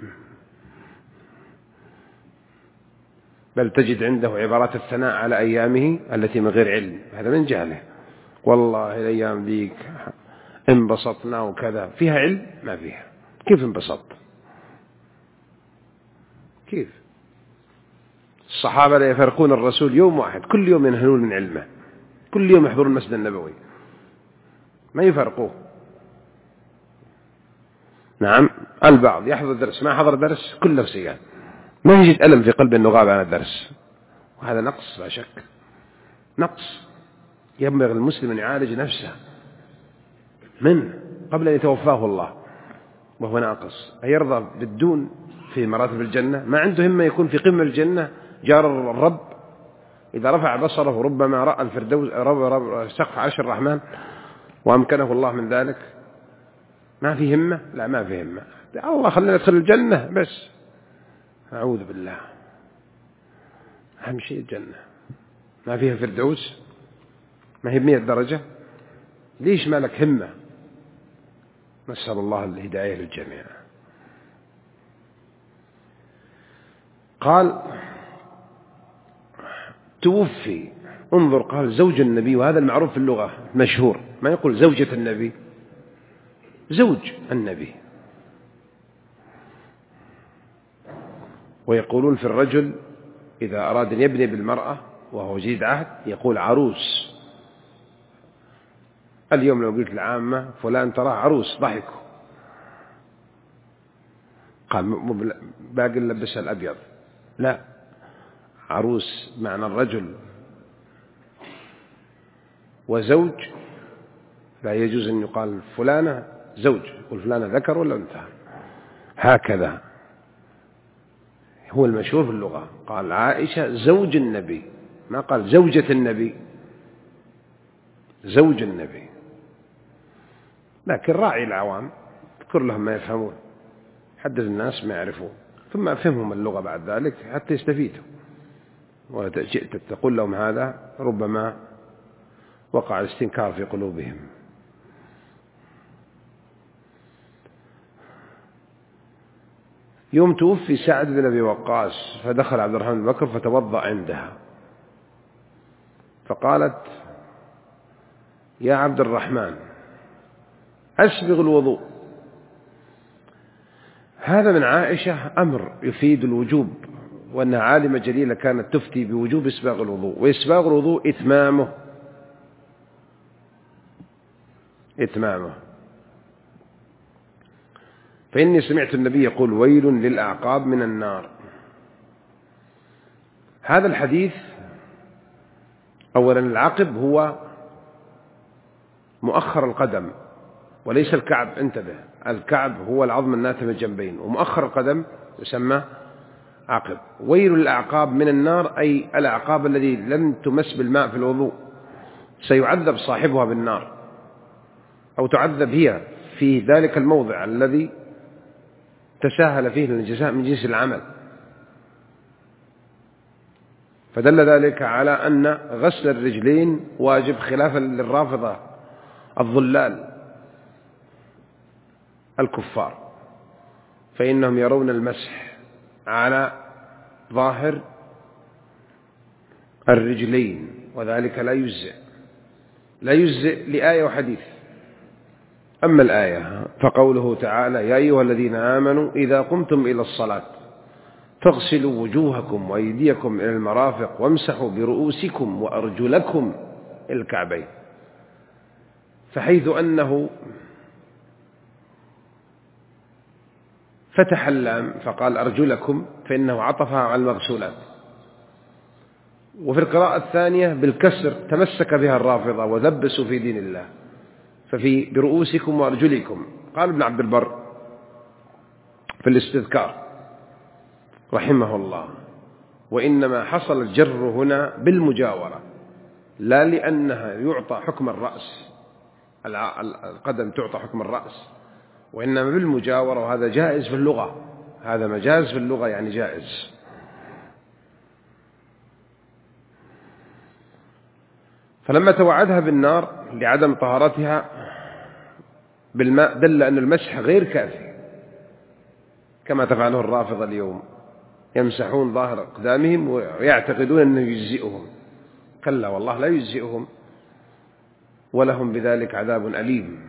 بل تجد عنده عبارات الثناء على أيامه التي من غير علم، هذا من جهله. والله الأيام ذيك انبسطنا وكذا، فيها علم ما فيها. كيف انبسط؟ كيف؟ الصحابة لا يفرقون الرسول يوم واحد، كل يوم ينهلون من علمه، كل يوم يحضرون المسجد النبوي، ما يفرقوه. نعم. البعض يحضر درس ما حضر درس كله سيئات، ما يجد ألم في قلبه أنه غاب عن الدرس، وهذا نقص لا شك، نقص. ينبغي المسلم أن يعالج نفسه منه قبل أن يتوفاه الله وهو ناقص. أيرضى بالدون في مراتب الجنة؟ ما عنده همة يكون في قمة الجنة جار الرب، إذا رفع بصره ربما رأى الفردوس رب رب سقف عرش الرحمن وأمكنه الله من ذلك. ما في همة؟ لا ما في همة. الله خلينا ندخل الجنة بس، أعوذ بالله. أهم شيء الجنة، ما فيها فردوس، ما هي بمئة درجة، ليش ما لك همة؟ نسأل الله الهداية للجميع. قال توفي، انظر، قال زوج النبي، وهذا المعروف في اللغة مشهور، ما يقول زوجة النبي، زوج النبي. ويقولون في الرجل إذا أراد أن يبني بالمرأة وهو جديد عهد يقول عروس. اليوم لو قلت العامة فلان تراه عروس ضحكوا، قال باقي لبسها الأبيض، لا، عروس معنى الرجل. وزوج لا يجوز أن يقال فلانة زوج، يقول فلانة ذكر ولا أنثى، هكذا هو المشهور في اللغة. قال عائشة زوج النبي، ما قال زوجة النبي، زوج النبي. لكن راعي العوام اذكر لهم ما يفهمون، حدث الناس ما يعرفون، ثم أفهمهم اللغة بعد ذلك حتى يستفيدوا. وجئت تقول لهم هذا ربما وقع الاستنكار في قلوبهم. يوم توفي سعد بن أبي وقاص فدخل عبد الرحمن بن بكر فتوضأ عندها، فقالت يا عبد الرحمن أسبغ الوضوء. هذا من عائشة أمر يفيد الوجوب، وأنها عالمة جليلة كانت تفتي بوجوب إسباغ الوضوء، وإسباغ الوضوء إتمامه إتمامه فإني سمعت النبي يقول ويل للأعقاب من النار. هذا الحديث أولا العقب هو مؤخر القدم وليس الكعب، انتبه، الكعب هو العظم الناتم الجنبين، ومؤخر القدم يسمى عقب. ويل للأعقاب من النار أي الأعقاب الذي لم تمس بالماء في الوضوء، سيعذب صاحبها بالنار أو تعذب هي في ذلك الموضع الذي تساهل فيه الجزاء من جنس العمل. فدل ذلك على أن غسل الرجلين واجب، خلافا للرافضة الضلال الكفار، فإنهم يرون المسح على ظاهر الرجلين، وذلك لا يجزئ لا يجزئ لآية وحديث. أما الآية فقوله تعالى يا أيها الذين آمنوا إذا قمتم إلى الصلاة فاغسلوا وجوهكم وأيديكم إلى المرافق وامسحوا برؤوسكم وأرجلكم إلى الكعبين، فحيث أنه فتح اللام فقال أرجلكم فإنه عطفها على المغسولات. وفي القراءة الثانية بالكسر تمسك بها الرافضة وذبسوا في دين الله، ففي برؤوسكم وأرجلكم. قال ابن عبد البر في الاستذكار رحمه الله وإنما حصل الجر هنا بالمجاورة، لا لأنها يعطى حكم الرأس، القدم تعطى حكم الرأس، وإنما بالمجاورة، وهذا جائز في اللغة، هذا مجاز في اللغة يعني جائز. فلما توعدها بالنار لعدم طهارتها بالماء دل أن المسح غير كافي كما تفعله الرافضة اليوم، يمسحون ظاهر أقدامهم ويعتقدون أنه يجزئهم. كلا والله لا يجزئهم، ولهم بذلك عذاب أليم،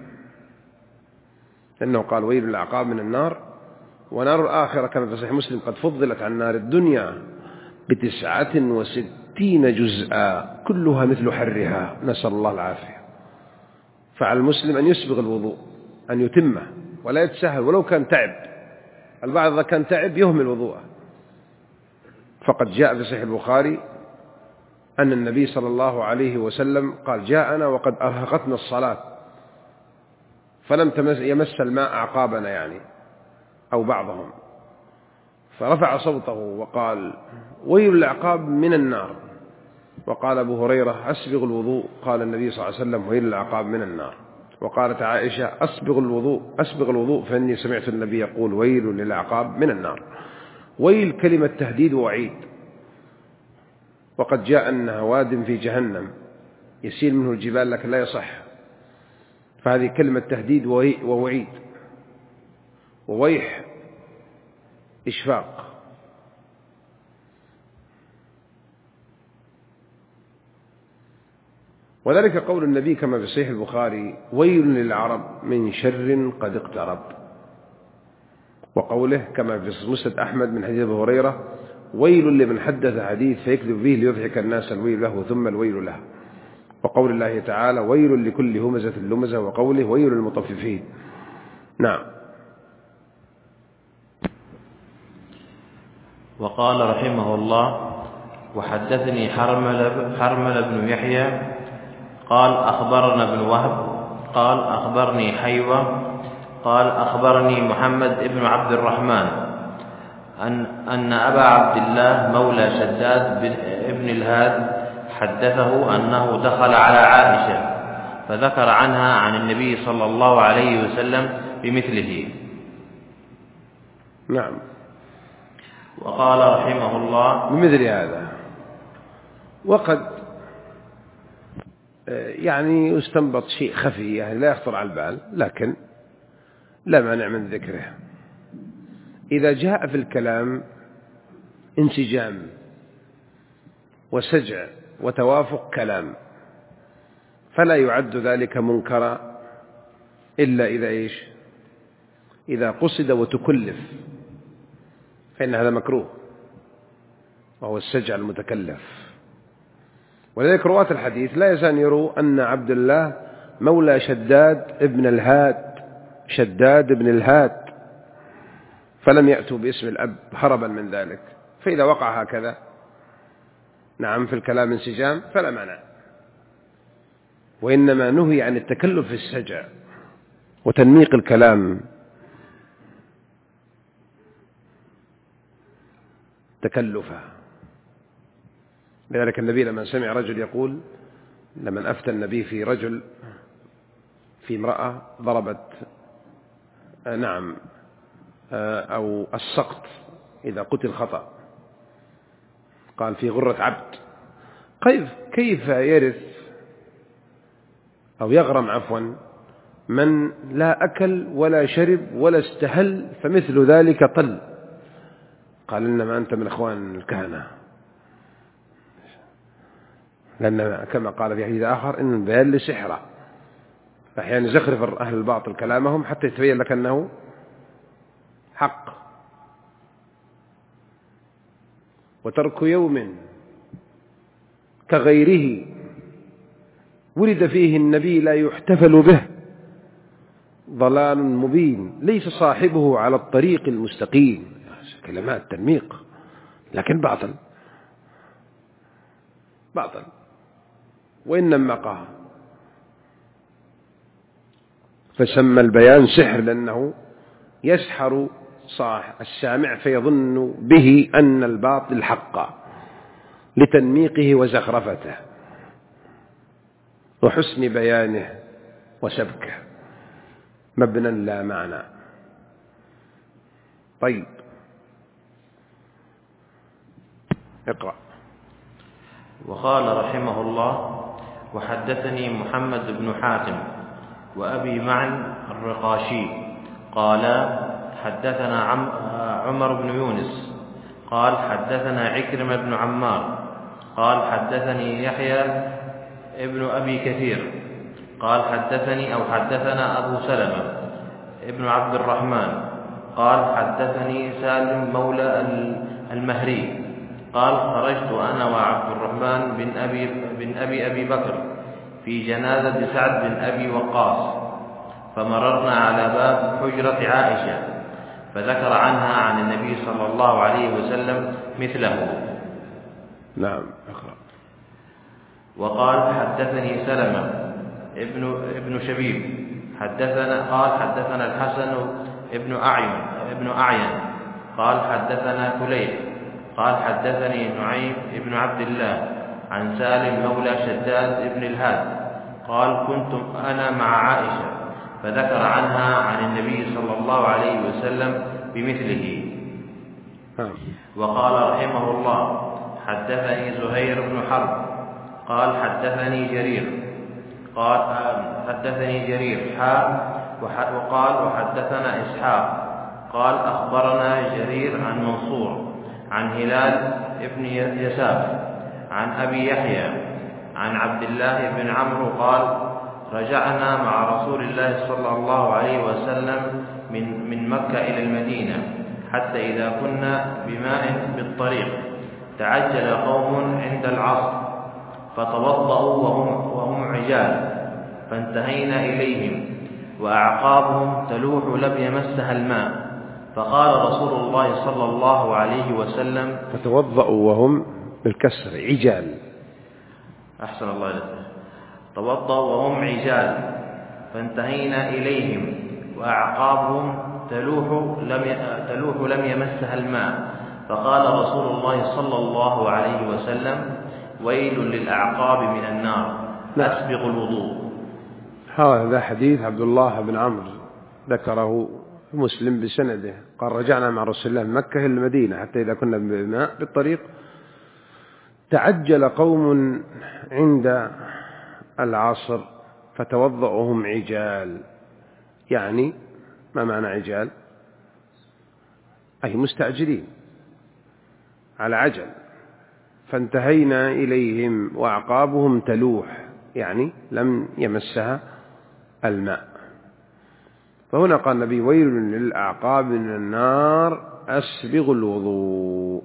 لأنه قال ويل للأعقاب من النار، ونار الآخرة كما في صحيح مسلم قد فضلت عن نار الدنيا بتسعة وستين جزءا كلها مثل حرها، نسأل الله العافية. فعلى المسلم أن يسبغ الوضوء، أن يتمه ولا يتساهل ولو كان تعب. البعض إذا كان تعب يهمل وضوءه، فقد جاء في صحيح البخاري أن النبي صلى الله عليه وسلم قال جاءنا وقد أرهقتنا الصلاة فلم يمس الماء أعقابنا يعني أو بعضهم، فرفع صوته وقال ويل الأعقاب من النار. وقال أبو هريرة أسبغ الوضوء، قال النبي صلى الله عليه وسلم ويل الأعقاب من النار. وقالت عائشة أسبغ الوضوء أسبغ الوضوء فإني سمعت النبي يقول ويل للأعقاب من النار. ويل كلمة تهديد ووعيد، وقد جاء أنها واد في جهنم يسيل منه الجبال لكن لا يصح، فهذه كلمة تهديد ووعيد، وويح إشفاق. وذلك قول النبي كما في صحيح البخاري: ويل للعرب من شر قد اقترب. وقوله كما في مسند أحمد من حديث أبي هريرة: ويل لمن حدث حديث فيكذب به ليضحك الناس، الويل له ثم الويل له. وقول الله تعالى: ويل لكل همزة لمزة. وقوله: ويل للمطففين. نعم. وقال رحمه الله: وحدثني حرمل, حرمل بن يحيى قال أخبرنا ابن وهب قال أخبرني حيوة قال أخبرني محمد بن عبد الرحمن أن, أن أبا عبد الله مولى شداد بن الهاد حدثه أنه دخل على عائشة فذكر عنها عن النبي صلى الله عليه وسلم بمثله. نعم. وقال رحمه الله: بمثل هذا. وقد يعني يستنبط شيء خفي يعني لا يخطر على البال، لكن لا مانع من ذكره. إذا جاء في الكلام انسجام وسجع وتوافق كلام فلا يعد ذلك منكرا إلا إذا إيش إذا قصد وتكلف، فإن هذا مكروه وهو السجع المتكلف. ولذلك رواة الحديث لا يزال يروا أن عبد الله مولى شداد ابن الهاد شداد ابن الهاد فلم يأتوا باسم الأب هربا من ذلك. فإذا وقع هكذا نعم في الكلام انسجام فلا مانع، وإنما نهي عن التكلف في السجع وتنميق الكلام تكلفا. لذلك النبي لما سمع رجل يقول، لما أفتى النبي في رجل في امرأة ضربت نعم أو السقط إذا قتل خطأ، قال في غرة عبد، كيف كيف يرث أو يغرم عفوا من لا أكل ولا شرب ولا استهل فمثل ذلك طل؟ قال إنما أنت من أخوان الكهنة، لأن كما قال في حديث آخر إن البيان لسحرة، أحيانا يزخرف أهل الباطل كلامهم حتى يتبين لك أنه حق. وترك يوم كغيره ولد فيه النبي لا يحتفل به ضلال مبين ليس صاحبه على الطريق المستقيم. كلمات تنميق لكن باطل باطل وإنما قاه فسمى البيان سحر لأنه يسحر صاح السامع فيظن به أن الباطل حق لتنميقه وزخرفته وحسن بيانه وسبكه مبنى لا معنى. طيب اقرأ. وقال رحمه الله: وحدثني محمد بن حاتم وأبي معن الرقاشي قال حدثنا عمر بن يونس قال حدثنا عكرمة بن عمار قال حدثني يحيى ابن أبي كثير قال حدثني أو حدثنا أبو سلمة ابن عبد الرحمن قال حدثني سالم مولى المهري قال خرجت أنا وعبد الرحمن بن أبي, بن أبي أبي بكر في جنازة سعد بن أبي وقاص فمررنا على باب حجرة عائشة فذكر عنها عن النبي صلى الله عليه وسلم مثله. نعم أقرأ. وقال حدثني سلمة ابن, ابن شبيب حدثنا قال حدثنا الحسن ابن أعين, ابن أعين قال حدثنا كليب قال حدثني نعيم ابن عبد الله عن سالم مولى شداد ابن الهاد قال كنت أنا مع عائشة فذكر عنها عن النبي صلى الله عليه وسلم بمثله. وقال رحمه الله حدثني زهير بن حرب قال حدثني جرير قال حدثني جرير حاء وقال وحدثنا إسحاق قال أخبرنا جرير عن منصور عن هلال ابن يساف عن أبي يحيى عن عبد الله بن عمرو قال رجعنا مع رسول الله صلى الله عليه وسلم من من مكة إلى المدينة حتى إذا كنا بماء بالطريق تعجل قوم عند العصر فتوضأوا وهم, وهم عجال فانتهينا إليهم وأعقابهم تلوح لم يمسها الماء فقال رسول الله صلى الله عليه وسلم فتوضأوا وهم بالكسر عجال. أحسن الله إليك. توضأوا وهم عجال فانتهينا إليهم وأعقابهم تلوح لم تلوح لم يمسها الماء فقال رسول الله صلى الله عليه وسلم ويل للأعقاب من النار أسبغ الوضوء. هذا حديث عبد الله بن عمرو ذكره مسلم بسنده قال رجعنا مع رسول الله من مكة إلى المدينة حتى إذا كنا بماء بالطريق تعجل قوم عند العصر فتوضأهم عجال. يعني ما معنى عجال؟ أي مستعجلين على عجل. فانتهينا إليهم وأعقابهم تلوح يعني لم يمسها الماء. فهنا قال النبي ويل للأعقاب من النار أسبغ الوضوء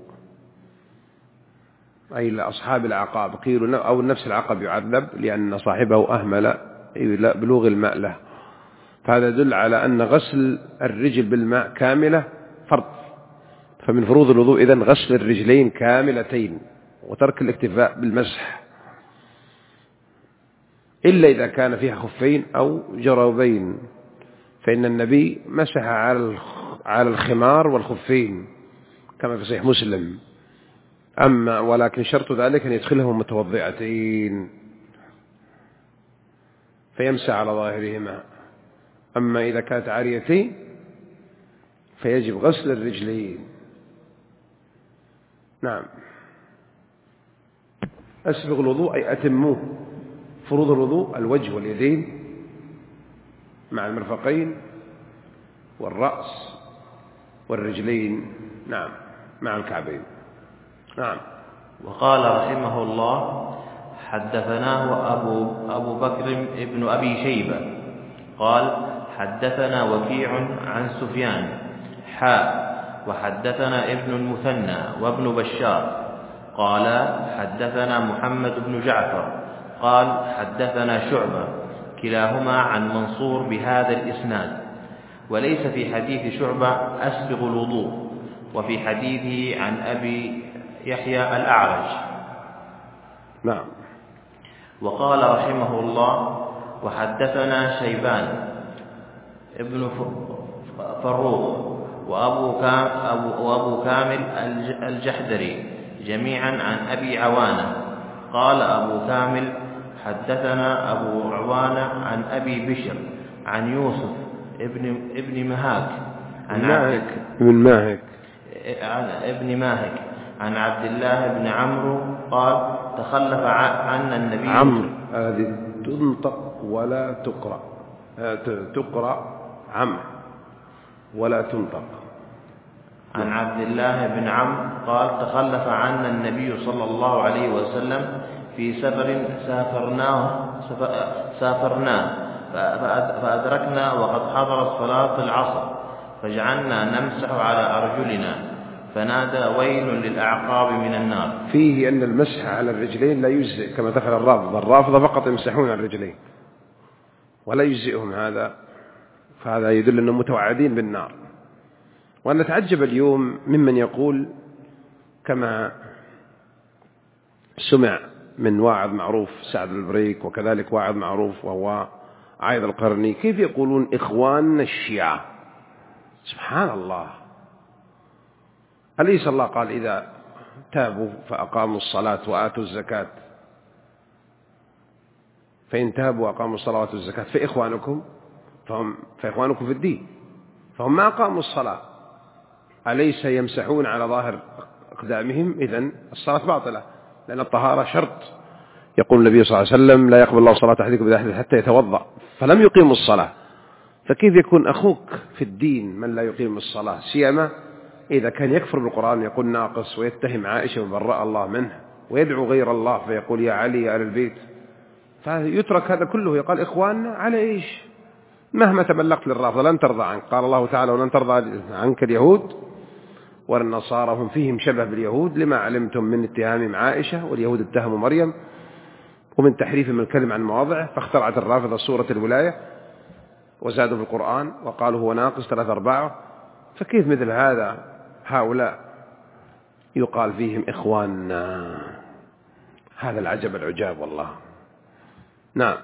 أي لأصحاب الأعقاب. قيل أو نفس العقب يعذب لأن صاحبه أهمل بلوغ الماء له. فهذا يدل على أن غسل الرجل بالماء كاملة فرض. فمن فروض الوضوء إذن غسل الرجلين كاملتين وترك الاكتفاء بالمسح إلا إذا كان فيها خفين أو جرابين فإن النبي مسح على الخمار والخفين كما في صحيح مسلم. أما ولكن شرط ذلك أن يدخلهم متوضئتين فيمسح على ظاهرهما. أما إذا كانت عاريتين فيجب غسل الرجلين. نعم. أسبغ الوضوء أي أتموه. فروض الوضوء الوجه واليدين مع المرفقين والرأس والرجلين نعم مع الكعبين. نعم. وقال رحمه الله حدثناه أبو, أبو بكر ابن أبي شيبة قال حدثنا وكيع عن سفيان حاء وحدثنا ابن المثنى وابن بشار قال حدثنا محمد بن جعفر قال حدثنا شعبة كلاهما عن منصور بهذا الإسناد. وليس في حديث شعبة أسبغ الوضوء وفي حديثه عن أبي يحيى الأعرج. نعم. وقال رحمه الله وحدثنا شيبان ابن فروخ وأبو, كام وأبو كامل الجحدري جميعا عن أبي عوانة قال أبو كامل حدثنا أبو عوانة عن أبي بشر عن يوسف ابن, ابن مهاك عن ماهك ابن ماهك عن ابن ماهك عن عبد الله بن عمرو قال تخلف عنا النبي عمرو هذه تنطق ولا تقرأ تقرأ عمرو ولا تنطق. عن عبد الله بن عمرو قال تخلف عنا النبي صلى الله عليه وسلم في سفر سافرناه سافرناه فأدركنا وقد حضرت صلاة العصر فجعلنا نمسح على أرجلنا فنادى ويل للأعقاب من النار. فيه أن المسح على الرجلين لا يجزئ كما دخل الرافضة. الرافضة فقط يمسحون على الرجلين ولا يجزئهم هذا. فهذا يدل أنهم متوعدين بالنار. وأن نتعجب اليوم ممن يقول كما سمع من واعظ معروف سعد البريك وكذلك واعظ معروف وهو عايض القرني كيف يقولون إخواننا الشيعة. سبحان الله. أليس الله قال إذا تابوا فأقاموا الصلاة وآتوا الزكاة فإن تابوا وأقاموا الصلاة وآتوا الزكاة فإخوانكم فهم فإخوانكم في الدين فهم ما أقاموا الصلاة أليس يمسحون على ظاهر أقدامهم؟ إذن الصلاة باطلة لأن الطهارة شرط يقول النبي صلى الله عليه وسلم لا يقبل الله صلاة أحدكم إذا أحدث حتى يتوضأ، فلم يقيم الصلاة، فكيف يكون أخوك في الدين من لا يقيم الصلاة؟ سيما إذا كان يكفر بالقرآن يقول ناقص، ويتهم عائشة وبرأ الله منه، ويدعو غير الله فيقول يا علي يا آل البيت، فيترك هذا كله. يقال إخواننا على إيش؟ مهما تبلغت للرافضة لن ترضى عنك. قال الله تعالى ولن ترضى عنك اليهود والنصارى، هم فيهم شبه باليهود لما علمتم من اتهامهم عائشة، واليهود اتهموا مريم، ومن تحريف من الكلم عن مواضعه، فاخترعت الرافضة سورة الولاية وزادوا في القرآن وقالوا هو ناقص ثلاثة أرباعه. فكيف مثل هذا هؤلاء يقال فيهم إخواننا؟ هذا العجب العجاب والله. نعم.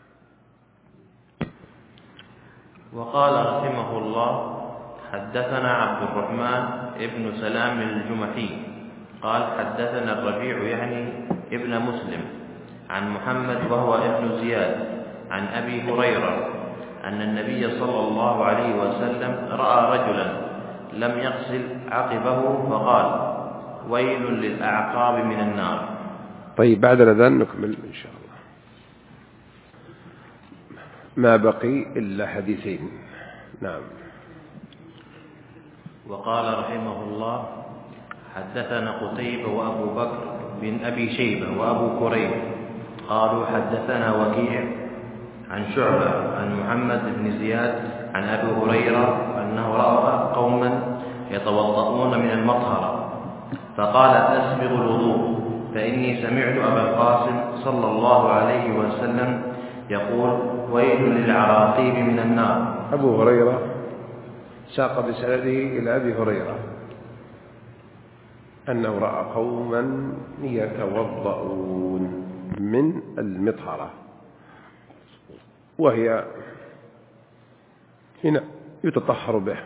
وقال رحمه الله حدثنا عبد الرحمن ابن سلام الجمحي قال حدثنا الربيع يعني ابن مسلم عن محمد وهو ابن زياد عن أبي هريرة أن النبي صلى الله عليه وسلم رأى رجلا لم يغسل عقبه فقال ويل للأعقاب من النار. طيب بعد الأذان نكمل إن شاء الله. ما بقي إلا حديثين. نعم. وقال رحمه الله حدثنا قتيبة وأبو بكر بن أبي شيبة وأبو كريب قالوا حدثنا وكيع عن شعبة عن محمد بن زياد عن أبي هريرة أنه رأى قوما يتوضؤون من المطهرة فقال أسبغ الوضوء فإني سمعت أبا القاسم صلى الله عليه وسلم يقول ويل للعراقيب من النار. أبو هريرة ساق بسنده إلى أبي هريرة أنه رأى قوما يتوضؤون من المطهرة، وهي هنا يتطهر به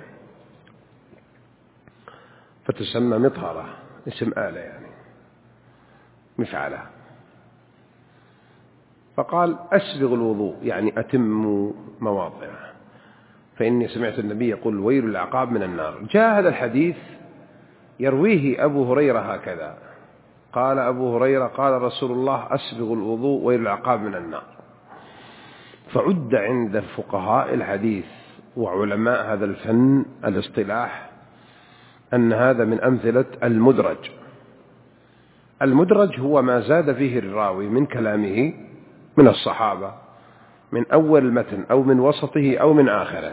فتسمى مطهرة، اسم آلة يعني مفعلة. فقال أسبغ الوضوء يعني أتم مواضعه، فإني سمعت النبي يقول ويل العقاب من النار. جاء هذا الحديث يرويه أبو هريرة هكذا، قال أبو هريرة قال رسول الله أسبغ الوضوء ويل العقاب من النار. فعد عند فقهاء الحديث وعلماء هذا الفن الاصطلاح أن هذا من أمثلة المدرج. المدرج هو ما زاد فيه الراوي من كلامه من الصحابة من أول المتن أو من وسطه أو من آخره،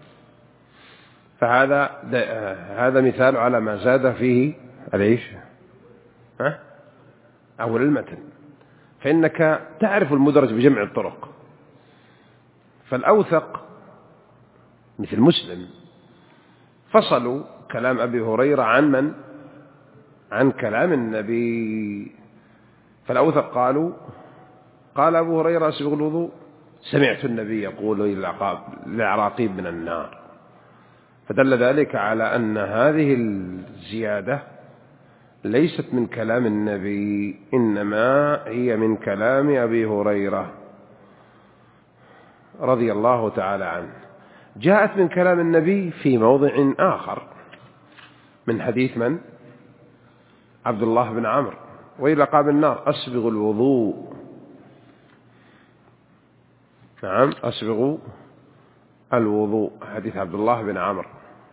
فهذا هذا مثال على ما زاد فيه العيش ها؟ أول المتن. فإنك تعرف المدرج بجمع الطرق، فالأوثق مثل مسلم فصلوا كلام أبي هريرة عن من؟ عن كلام النبي. فالأوثق قالوا قال أبو هريرة أسبغ الوضوء سمعت النبي يقول للعراقيب من النار، فدل ذلك على أن هذه الزيادة ليست من كلام النبي، إنما هي من كلام أبي هريرة رضي الله تعالى عنه. جاءت من كلام النبي في موضع آخر من حديث من؟ عبد الله بن عمرو وإلى قاب النار أسبغ الوضوء. نعم أسبغ الوضوء، حديث عبد الله بن عمرو.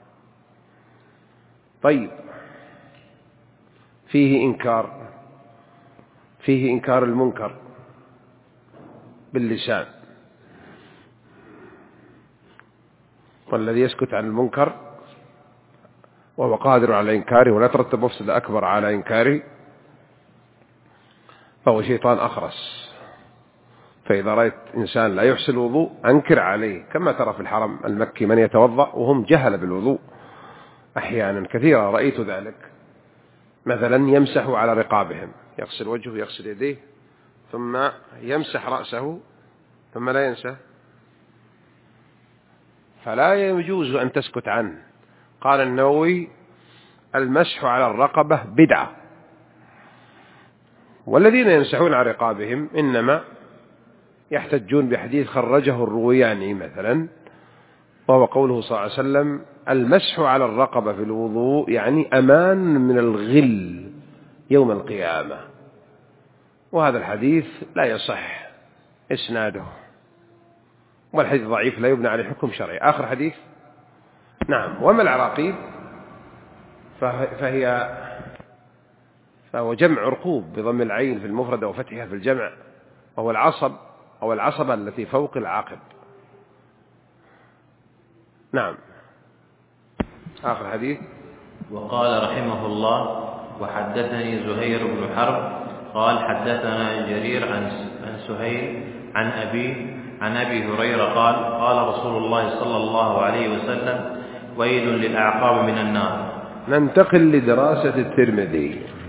طيب فيه إنكار فيه إنكار المنكر باللسان، والذي يسكت عن المنكر وهو قادر على إنكاره ولا ترتب مفسدة أكبر على إنكاره فهو شيطان أخرس. فإذا رأيت إنسان لا يحسن الوضوء أنكر عليه، كما ترى في الحرم المكي من يتوضأ وهم جهل بالوضوء أحيانا كثيرا رأيت ذلك، مثلا يمسح على رقابهم، يغسل وجهه يغسل يديه ثم يمسح رأسه ثم لا ينسى، فلا يجوز أن تسكت عنه. قال النووي المسح على الرقبة بدعة، والذين يمسحون على رقابهم إنما يحتجون بحديث خرجه الروياني مثلا، وهو قوله صلى الله عليه وسلم المسح على الرقبة في الوضوء يعني أمان من الغل يوم القيامة، وهذا الحديث لا يصح إسناده، والحديث ضعيف لا يبنى عليه حكم شرعي. آخر حديث. نعم. وما العراقيب فهي فهو جمع عرقوب بضم العين في المفرد وفتحها في الجمع، وهو العصب أو العصبة التي فوق العاقب. نعم. آخر حديث. وقال رحمه الله: وحدثني زهير بن حرب قال حدثنا جرير عن سهيل عن أبي عن أبي هريرة قال قال رسول الله صلى الله عليه وسلم: ويل للأعقاب من النار. ننتقل لدراسة الترمذي.